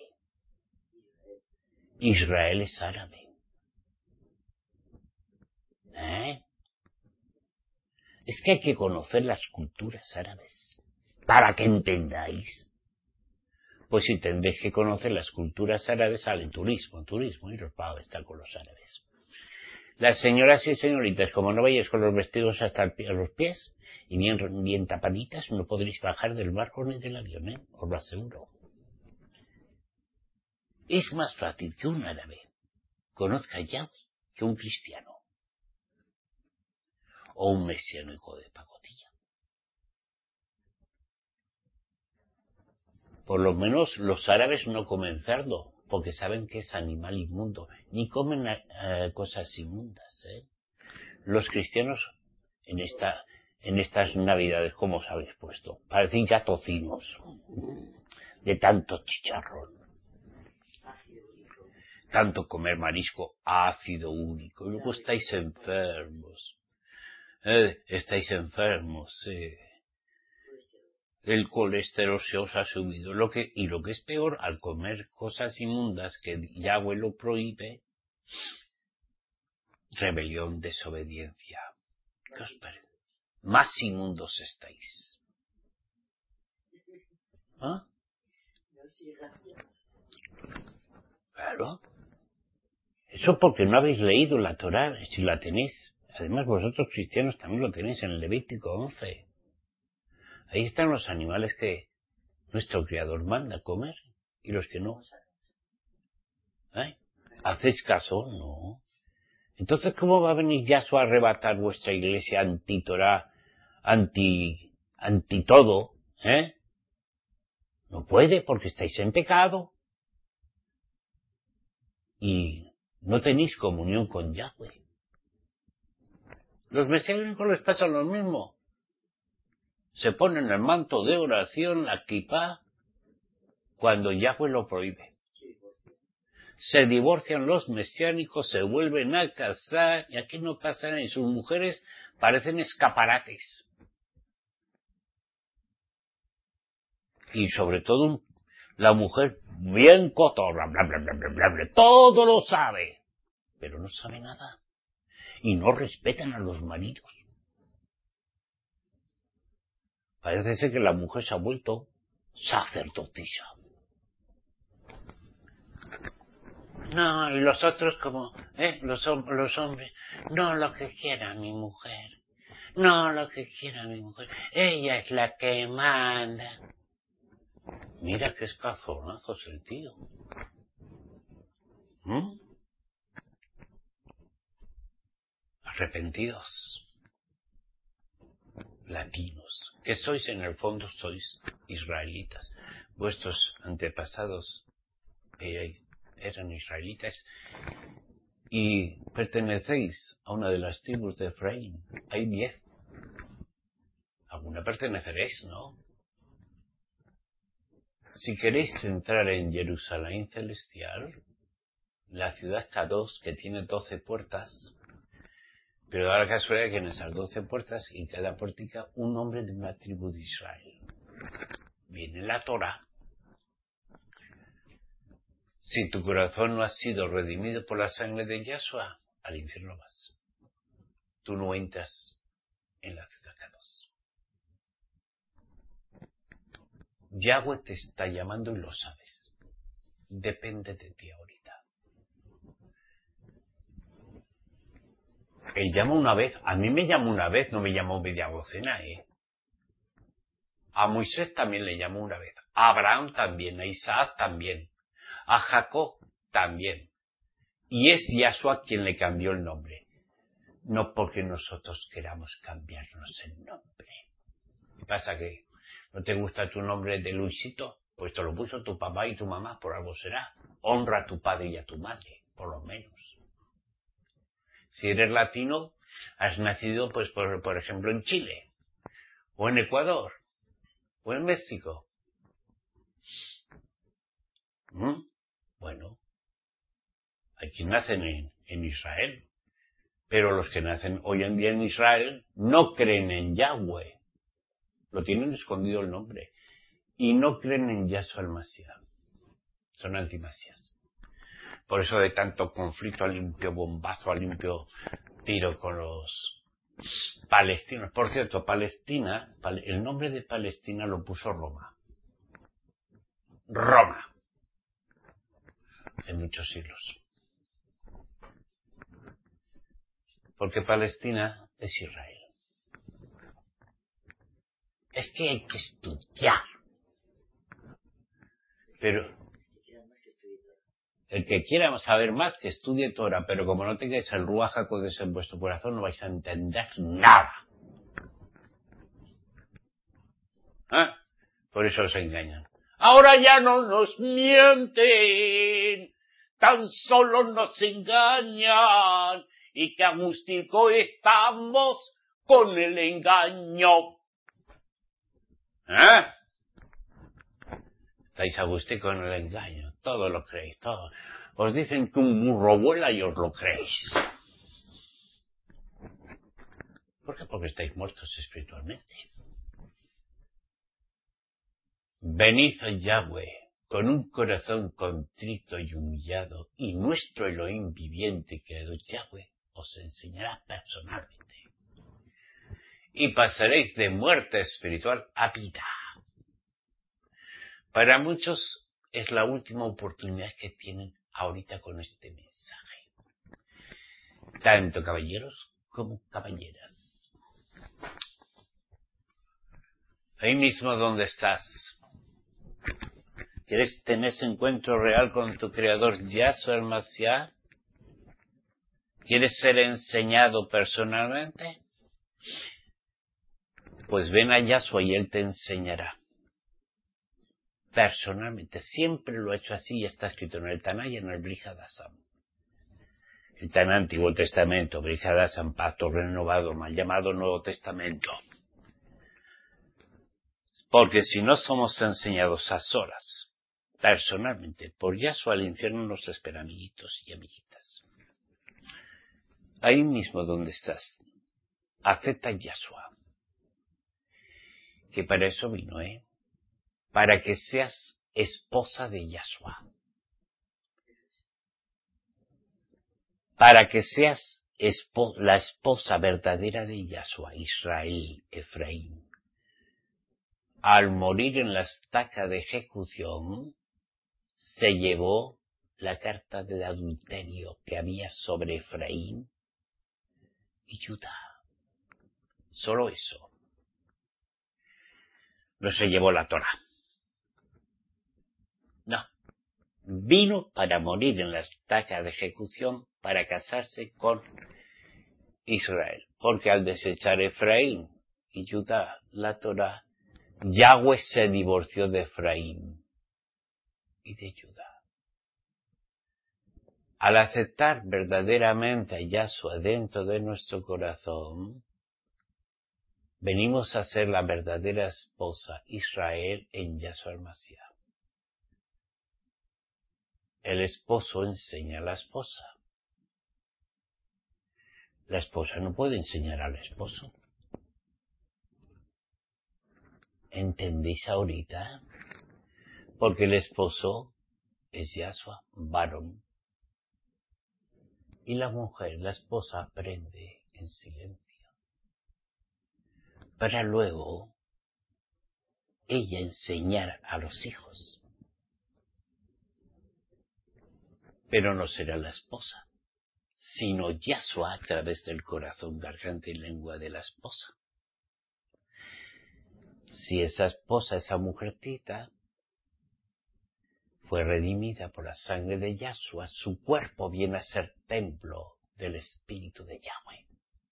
Israel es árabe. Es que hay que conocer las culturas árabes para que entendáis. Pues si tendréis que conocer las culturas árabes, sale turismo, y los pagos están con los árabes. Las señoras y señoritas, como no vayáis con los vestidos hasta los pies y bien tapaditas, no podréis bajar del barco ni del avión, os lo aseguro. Es más fácil que un árabe conozca a Yahweh que un cristiano o un mesiánico de pacotilla. Por lo menos los árabes no comen cerdo, porque saben que es animal inmundo, ni comen cosas inmundas. Los cristianos en estas navidades, ¿cómo os habéis puesto? Parecen ya tocinos, de tanto chicharrón, tanto comer marisco ácido único, y luego estáis enfermos. El colesterol se os ha subido. Y lo que es peor, al comer cosas inmundas que Yahweh lo prohíbe, rebelión, desobediencia. ¿Qué os parece? Más inmundos estáis. ¿Ah? Claro. Eso porque no habéis leído la Torá, si la tenéis. Además vosotros cristianos también lo tenéis en el Levítico 11. Ahí están los animales que nuestro Creador manda comer y los que no. ¿Hacéis caso? No. Entonces, ¿cómo va a venir Yahshua a arrebatar vuestra iglesia anti-Torá, anti todo? No puede, porque estáis en pecado. Y no tenéis comunión con Yahweh. Los mesiánicos les pasa lo mismo. Se ponen el manto de oración, la kipá, cuando Yahweh lo prohíbe. Se divorcian los mesiánicos, se vuelven a casar, y aquí no pasa nada, y sus mujeres parecen escaparates. Y sobre todo la mujer bien cotorra, bla, bla, bla, bla, bla, bla, todo lo sabe, pero no sabe nada. Y no respetan a los maridos. Parece ser que la mujer se ha vuelto sacerdotisa. No, y los otros como, los hombres, no lo que quiera mi mujer. No lo que quiera mi mujer. Ella es la que manda. Mira qué escazonazos el tío. Arrepentidos. Latinos. Que sois en el fondo, sois israelitas. Vuestros antepasados eran israelitas y pertenecéis a una de las tribus de Efraín. Hay 10. Alguna perteneceréis, ¿no? Si queréis entrar en Jerusalén celestial, la ciudad Kadosh, que tiene 12 puertas, pero da la casualidad que en esas 12 puertas, y cada puertica, un nombre de una tribu de Israel. Viene la Torah. Si tu corazón no ha sido redimido por la sangre de Yahshua, al infierno vas. Tú no entras en la ciudad Kadosh. Yahweh te está llamando y lo sabes. Depende de ti ahorita. Él llama una vez, a mí me llamó una vez, no me llamó media docena, A Moisés también le llamó una vez, a Abraham también, a Isaac también, a Jacob también. Y es Yahshua quien le cambió el nombre. No porque nosotros queramos cambiarnos el nombre. ¿Qué pasa? ¿Que no te gusta tu nombre de Luisito? Pues te lo puso tu papá y tu mamá, por algo será. Honra a tu padre y a tu madre, por lo menos. Si eres latino, has nacido, pues, por ejemplo, en Chile, o en Ecuador, o en México. Bueno, hay quienes nacen en Israel, pero los que nacen hoy en día en Israel no creen en Yahweh. Lo tienen escondido el nombre. Y no creen en Yahshua el Mashiach. Son antimasías. Por eso de tanto conflicto, al limpio bombazo, al limpio tiro con los palestinos. Por cierto, Palestina, el nombre de Palestina lo puso Roma. Roma. Hace muchos siglos. Porque Palestina es Israel. Es que hay que estudiar. Pero el que quiera saber más, que estudie Torah, pero como no tengáis el Ruach HaKodesh en vuestro corazón, no vais a entender nada. Por eso os engañan. Ahora ya no nos mienten, tan solo nos engañan, y que agustico estamos con el engaño. Estáis agustico con el engaño, todo lo creéis, todo. Os dicen que un burro vuela y os lo creéis. ¿Por qué? Porque estáis muertos espiritualmente. Venid a Yahweh con un corazón contrito y humillado, y nuestro Elohim viviente, creador Yahweh, os enseñará personalmente. Y pasaréis de muerte espiritual a vida. Para muchos es la última oportunidad que tienen ahorita con este mensaje. Tanto caballeros como caballeras. Ahí mismo donde estás. ¿Quieres tener ese encuentro real con tu Creador Yahshua el Mashiach? ¿Quieres ser enseñado personalmente? Pues ven a Yahshua y Él te enseñará. Personalmente. Siempre lo ha hecho así y está escrito en el Tanaj y en el Brit Hadashah. El Tanaj, Antiguo Testamento, Brit Hadashah, Pacto Renovado, mal llamado Nuevo Testamento. Porque si no somos enseñados a solas, personalmente, por Yahshua, al infierno nos espera, amiguitos y amiguitas. Ahí mismo donde estás, acepta Yahshua. Que para eso vino, para que seas esposa de Yahshua. Para que seas la esposa verdadera de Yahshua, Israel, Efraín. Al morir en la estaca de ejecución, se llevó la carta de adulterio que había sobre Efraín y Judá. Solo eso. No se llevó la Torá. No. Vino para morir en la estaca de ejecución para casarse con Israel. Porque al desechar Efraín y Judá la Torá, Yahweh se divorció de Efraín y de Judá. Al aceptar verdaderamente a Yahshua dentro de nuestro corazón, venimos a ser la verdadera esposa Israel en Yahshua el Mashiach. El esposo enseña a la esposa. La esposa no puede enseñar al esposo. ¿Entendéis ahorita? Porque el esposo es Yahshua, varón. Y la mujer, la esposa, aprende en silencio. Para luego ella enseñar a los hijos. Pero no será la esposa, sino Yahshua a través del corazón, garganta y lengua de la esposa. Si esa esposa, esa mujercita, fue redimida por la sangre de Yahshua, su cuerpo viene a ser templo del Espíritu de Yahweh.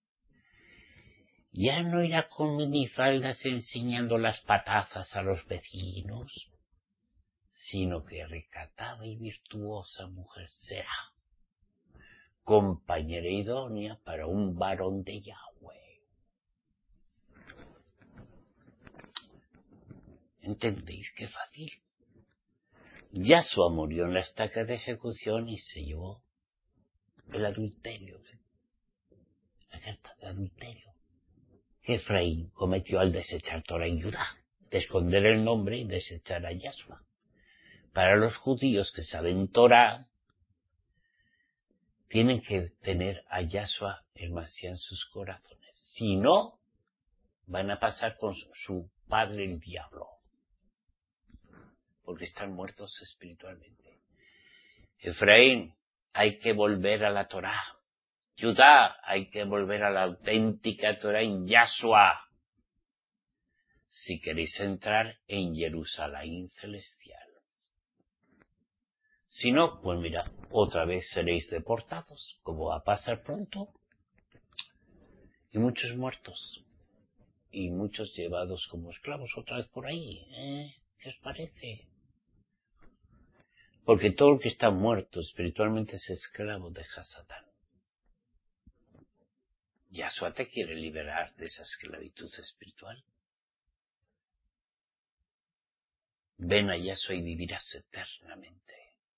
Ya no irá con minifaldas enseñando las patazas a los vecinos, sino que recatada y virtuosa mujer será, compañera idónea para un varón de Yahweh. ¿Entendéis qué fácil? Yahshua murió en la estaca de ejecución y se llevó el adulterio, la carta de adulterio que Efraín cometió al desechar Torah y Judá, de esconder el nombre y desechar a Yahshua. Para los judíos que saben Torah, tienen que tener a Yahshua el Mashiach en sus corazones. Si no, van a pasar con su padre el diablo, porque están muertos espiritualmente. Efraín, hay que volver a la Torah. Judá, hay que volver a la auténtica Torah en Yahshua, si queréis entrar en Jerusalén celestial. Si no, pues mira, otra vez seréis deportados, como va a pasar pronto, y muchos muertos, y muchos llevados como esclavos otra vez por ahí, ¿qué os parece? Porque todo el que está muerto espiritualmente es esclavo de Hasatán. Yahshua te quiere liberar de esa esclavitud espiritual. Ven a Yahshua y vivirás eternamente.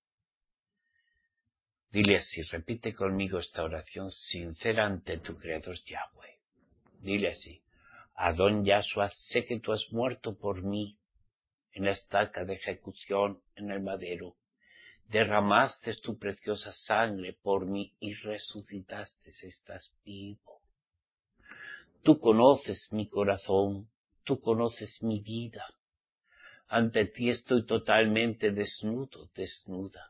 Dile así, repite conmigo esta oración sincera ante tu Creador Yahweh. Dile así, Adón Yahshua, sé que tú has muerto por mí en la estaca de ejecución en el madero. Derramaste tu preciosa sangre por mí y resucitaste, estás vivo. Tú conoces mi corazón, tú conoces mi vida. Ante ti estoy totalmente desnudo, desnuda.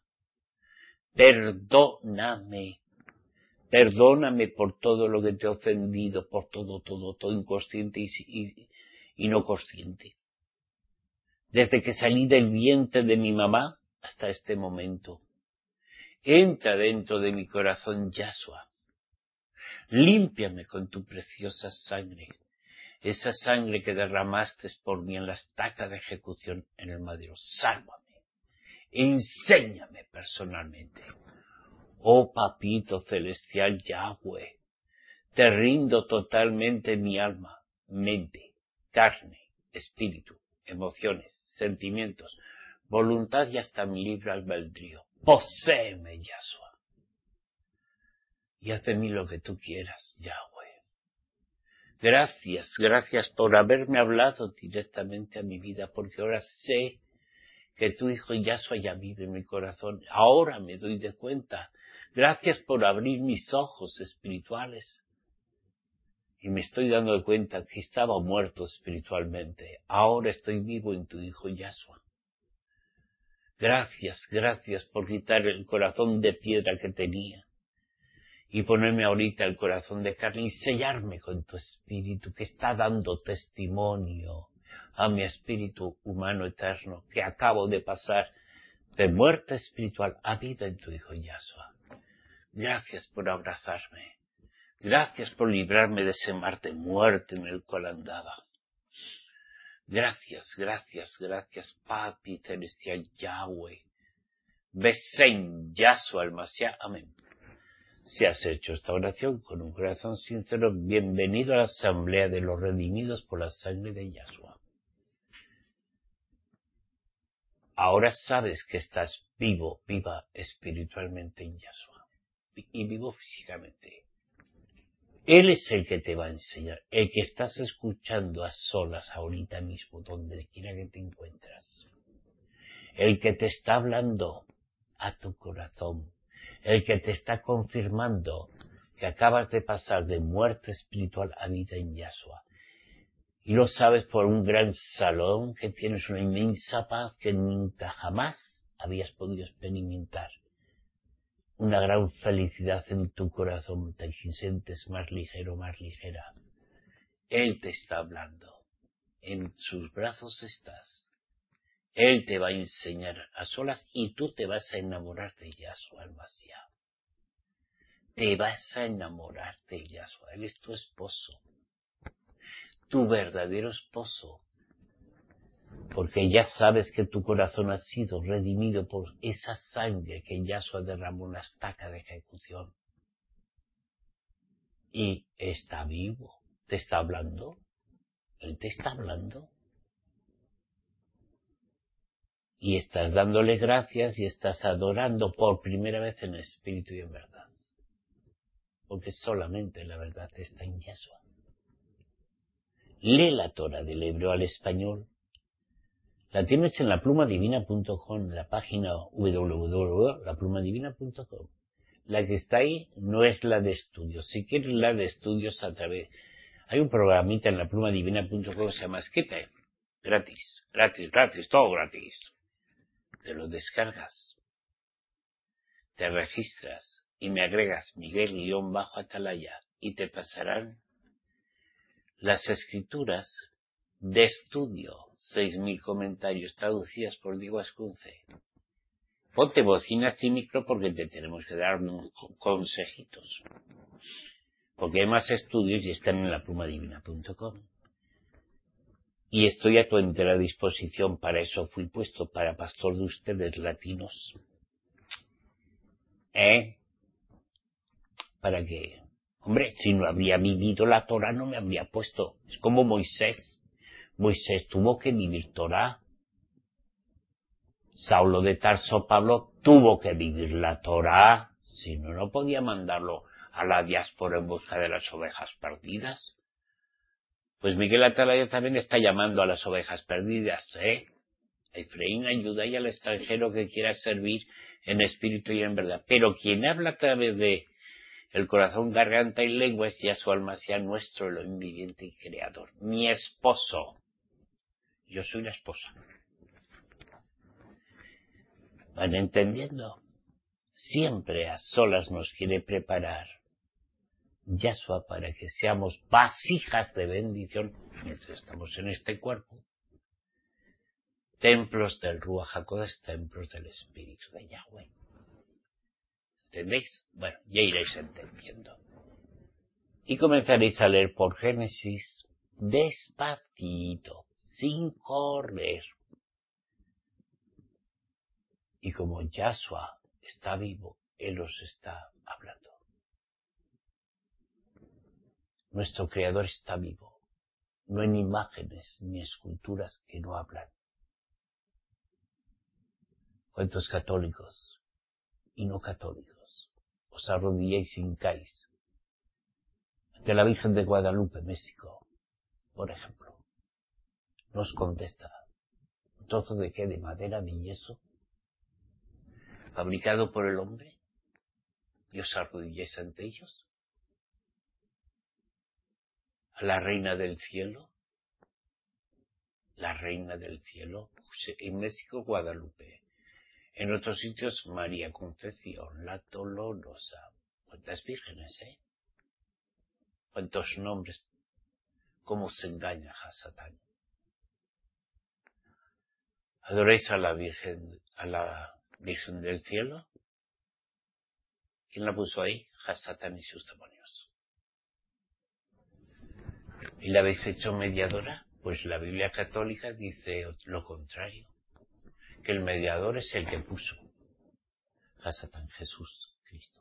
Perdóname por todo lo que te he ofendido, por todo inconsciente y no consciente. Desde que salí del vientre de mi mamá hasta este momento. Entra dentro de mi corazón, Yahshua. Límpiame con tu preciosa sangre, esa sangre que derramaste por mí en la estaca de ejecución en el madero. Sálvame. Enséñame personalmente. Oh Papito Celestial Yahweh, te rindo totalmente mi alma, mente, carne, espíritu, emociones, sentimientos, voluntad y hasta mi libre albedrío. Poséeme, Yahshua. Y haz de mí lo que tú quieras, Yahweh. Gracias por haberme hablado directamente a mi vida, porque ahora sé que tu Hijo Yahshua ya vive en mi corazón. Ahora me doy de cuenta. Gracias por abrir mis ojos espirituales. Y me estoy dando de cuenta que estaba muerto espiritualmente. Ahora estoy vivo en tu Hijo Yahshua. Gracias por quitar el corazón de piedra que tenía y ponerme ahorita el corazón de carne y sellarme con tu espíritu que está dando testimonio a mi espíritu humano eterno que acabo de pasar de muerte espiritual a vida en tu Hijo Yahshua. Gracias por abrazarme. Gracias por librarme de ese mar de muerte en el cual andaba. Gracias, Papi Celestial Yahweh. Besen Yahshua el Mashiach. Amén. Si has hecho esta oración con un corazón sincero, bienvenido a la asamblea de los redimidos por la sangre de Yahshua. Ahora sabes que estás viva espiritualmente en Yahshua y vivo físicamente. Él es el que te va a enseñar, el que estás escuchando a solas ahorita mismo, donde quiera que te encuentras. El que te está hablando a tu corazón, el que te está confirmando que acabas de pasar de muerte espiritual a vida en Yahshua. Y lo sabes por un gran salón, que tienes una inmensa paz que nunca jamás habías podido experimentar. Una gran felicidad en tu corazón, te sientes más ligero, más ligera. Él te está hablando. En sus brazos estás. Él te va a enseñar a solas y tú te vas a enamorar de Yahshua el Mashiach. Te vas a enamorar de Yahshua. Él es tu esposo. Tu verdadero esposo. Porque ya sabes que tu corazón ha sido redimido por esa sangre que Yahshua derramó en la estaca de ejecución. Y está vivo. ¿Te está hablando? Él te está hablando. Y estás dándole gracias y estás adorando por primera vez en espíritu y en verdad. Porque solamente la verdad está en Yahshua. Lee la Torah del hebreo al español. La tienes en laplumadivina.com, la página www.laplumadivina.com. La que está ahí no es la de estudios. Si quieres la de estudios a través... Hay un programita en laplumadivina.com que se llama Skip. Gratis, todo gratis. Te lo descargas. Te registras y me agregas Miguel-Atalaya y te pasarán las escrituras de estudio, 6.000 comentarios traducidas por Diego Ascunce. Ponte bocinas y micro porque te tenemos que dar unos consejitos. Porque hay más estudios y están en laplumadivina.com. Y estoy a tu entera disposición, para eso fui puesto, para pastor de ustedes latinos. ¿Para qué? Hombre, si no habría vivido la Torah no me habría puesto. Es como Moisés. Moisés tuvo que vivir Torah. Saulo de Tarso, Pablo, tuvo que vivir la Torah. Si no, no podía mandarlo a la diáspora en busca de las ovejas perdidas. Pues Miguel Atalaya también está llamando a las ovejas perdidas, Efraín, ayuda y al extranjero que quiera servir en espíritu y en verdad. Pero quien habla a través de el corazón, garganta y lengua es Yahshua el Mashiach, nuestro Elohim viviente y creador. Mi esposo. Yo soy la esposa. ¿Van entendiendo? Siempre a solas nos quiere preparar Yahshua para que seamos vasijas de bendición mientras estamos en este cuerpo. Templos del Ruach HaKodesh, templos del Espíritu de Yahweh. ¿Entendéis? Bueno, ya iréis entendiendo. Y comenzaréis a leer por Génesis despacito, sin correr. Y como Yahshua está vivo, Él os está hablando. Nuestro Creador está vivo. No hay imágenes ni esculturas que no hablan. ¿Cuántos católicos y no católicos os arrodilláis y hincáis de la Virgen de Guadalupe, México, por ejemplo, nos contesta: ¿un trozo de qué? ¿De madera, de yeso? ¿Fabricado por el hombre? ¿Y os arrodilláis ante ellos? ¿A la reina del cielo? La reina del cielo, en México, Guadalupe. En otros sitios, María Concepción, la Dolorosa. ¿Cuántas vírgenes, ¿Cuántos nombres? ¿Cómo se engaña a Satán? ¿Adoráis a la Virgen del cielo? ¿Quién la puso ahí? Satán y sus demonios. ¿Y la habéis hecho mediadora? Pues la Biblia católica dice lo contrario, que el mediador es el que puso a Satán, Jesús Cristo.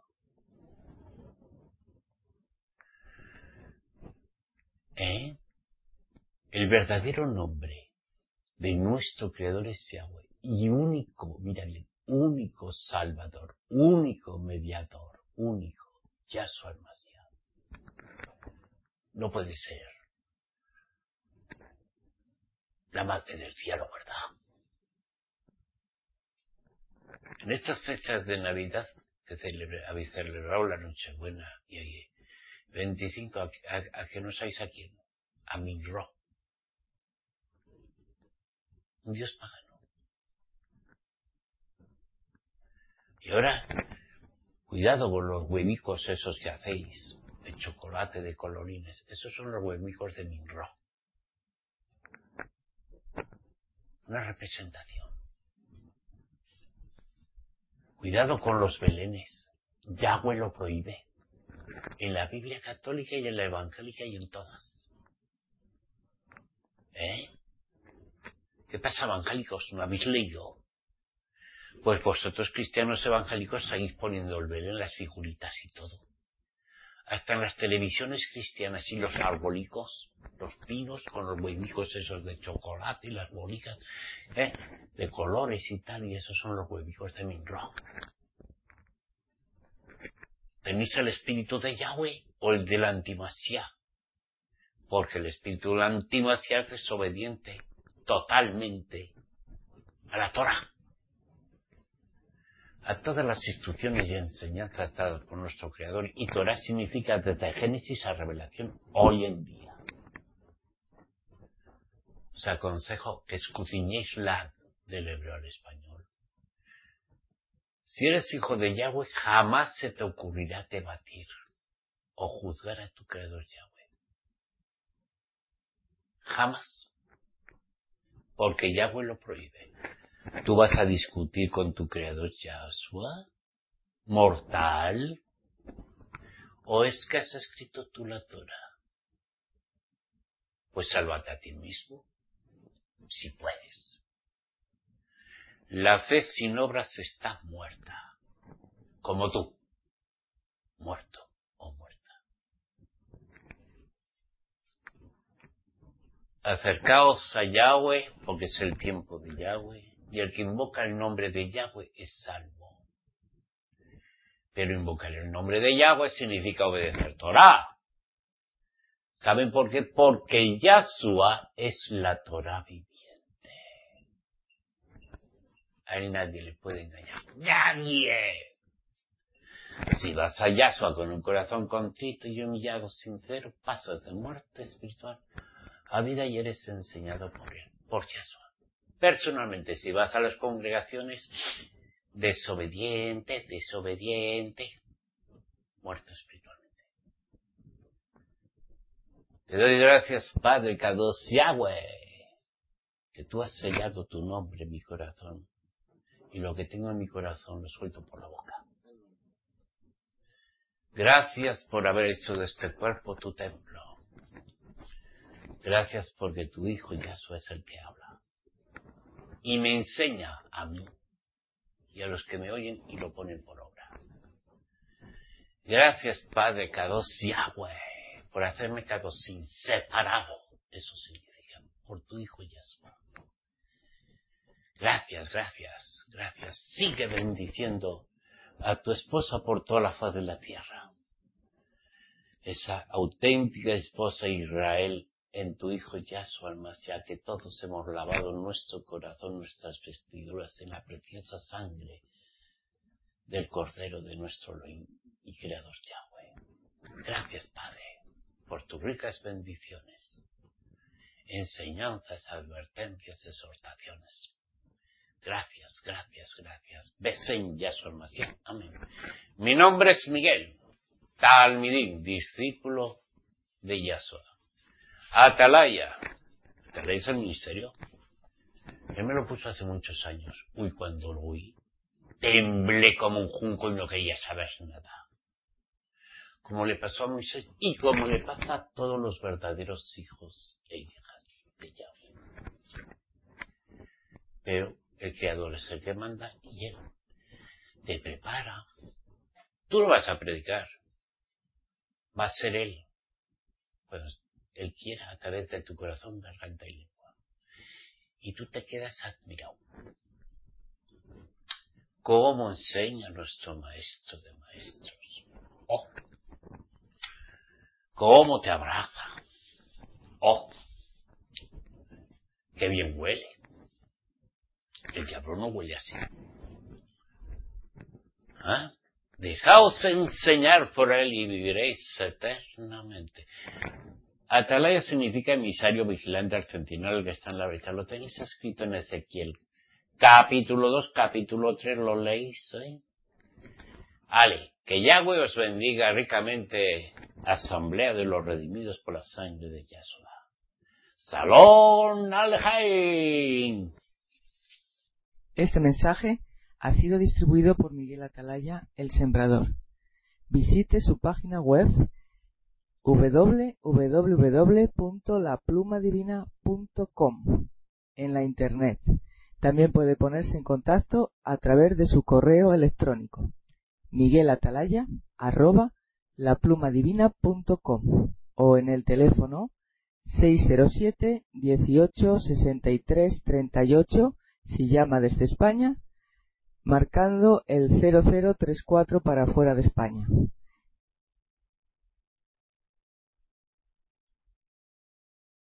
El verdadero nombre de nuestro Creador es Yahweh, y único, mírale, único Salvador, único mediador, único, Yahshua el Mashiach. No puede ser la madre del cielo, ¿verdad? En estas fechas de Navidad, que habéis celebrado la Nochebuena y ahí 25, ¿a que no sabéis a quién? A Minro, un dios pagano. Y ahora, cuidado con los huevicos esos que hacéis, de chocolate, de colorines. Esos son los huevicos de Minro. Una representación. Cuidado con los belenes. Yahweh lo prohíbe. En la Biblia católica y en la evangélica y en todas. ¿Qué pasa, evangélicos? ¿No habéis leído? Pues vosotros, cristianos evangélicos, seguís poniendo el belén, las figuritas y todo. Hasta en las televisiones cristianas y los arbolicos, los pinos con los huevicos esos de chocolate y las bolitas, de colores y tal, y esos son los huevicos de Minro. ¿Tenéis el espíritu de Yahweh o el del antimasiá? Porque el espíritu del antimasiá es desobediente totalmente a la Torah, a todas las instrucciones y enseñanzas dadas por nuestro Creador. Y Torah significa desde Génesis a Revelación, hoy en día. Os aconsejo que escudriñéis la del hebreo al español. Si eres hijo de Yahweh, jamás se te ocurrirá debatir o juzgar a tu Creador Yahweh. Jamás. Porque Yahweh lo prohíbe. ¿Tú vas a discutir con tu Creador Yahshua, mortal? ¿O es que has escrito tú la Torah? Pues sálvate a ti mismo, si puedes. La fe sin obras está muerta, como tú, muerto o muerta. Acercaos a Yahweh, porque es el tiempo de Yahweh, y el que invoca el nombre de Yahweh es salvo. Pero invocar el nombre de Yahweh significa obedecer Torah. ¿Saben por qué? Porque Yahshua es la Torah viviente. A él nadie le puede engañar. ¡Nadie! Si vas a Yahshua con un corazón contrito y humillado, sincero, pasas de muerte espiritual a vida y eres enseñado por él, por Yahshua. Personalmente, si vas a las congregaciones, desobediente, muerto espiritualmente. Te doy gracias, Padre Kadosh Yahweh, que tú has sellado tu nombre en mi corazón, y lo que tengo en mi corazón lo suelto por la boca. Gracias por haber hecho de este cuerpo tu templo. Gracias porque tu Hijo Yahshua es el que habla. Y me enseña a mí y a los que me oyen y lo ponen por obra. Gracias, Padre Kadosh Yahweh, por hacerme Kadoshim, separado. Eso significa, por tu Hijo Yahshua. Gracias, gracias, gracias. Sigue bendiciendo a tu esposa por toda la faz de la tierra. esa auténtica esposa Israel en tu Hijo Yahshua al-Mashiach, que todos hemos lavado nuestro corazón, nuestras vestiduras en la preciosa sangre del Cordero de nuestro Elohim y Creador Yahweh. Gracias, Padre, por tus ricas bendiciones, enseñanzas, advertencias, exhortaciones. Gracias, gracias, gracias. Besen Yahshua al-Mashiach. Amén. Mi nombre es Miguel, Talmidín, discípulo de Yahshua. Atalaya. ¿Atalaya es el ministerio? Él me lo puso hace muchos años. Uy, cuando lo oí, temblé como un junco y no quería saber nada. Como le pasó a Moisés y como le pasa a todos los verdaderos hijos e hijas de Yahweh. Pero el Creador es el que manda y Él te prepara. Tú lo vas a predicar. Va a ser Él. Pues Él quiera a través de tu corazón, garganta y lengua. Y tú te quedas admirado. ¿Cómo enseña nuestro Maestro de Maestros? ¡Oh! ¿Cómo te abraza? ¡Oh! ¡Qué bien huele! El diablo no huele así. ¿Ah? Dejaos enseñar por Él y viviréis eternamente. Atalaya significa emisario, vigilante, al centinela que está en la brecha. Lo tenéis escrito en Ezequiel. Capítulo 2, capítulo 3, ¿lo leéis? Ale, que Yahweh os bendiga ricamente, asamblea de los redimidos por la sangre de Yahshua. ¡Salón Alejain! Este mensaje ha sido distribuido por Miguel Atalaya, el Sembrador. Visite su página web www.laplumadivina.com en la internet. También puede ponerse en contacto a través de su correo electrónico miguelatalaya@laplumadivina.com o en el teléfono 607 18 63 38 si llama desde España, marcando el 0034 para fuera de España.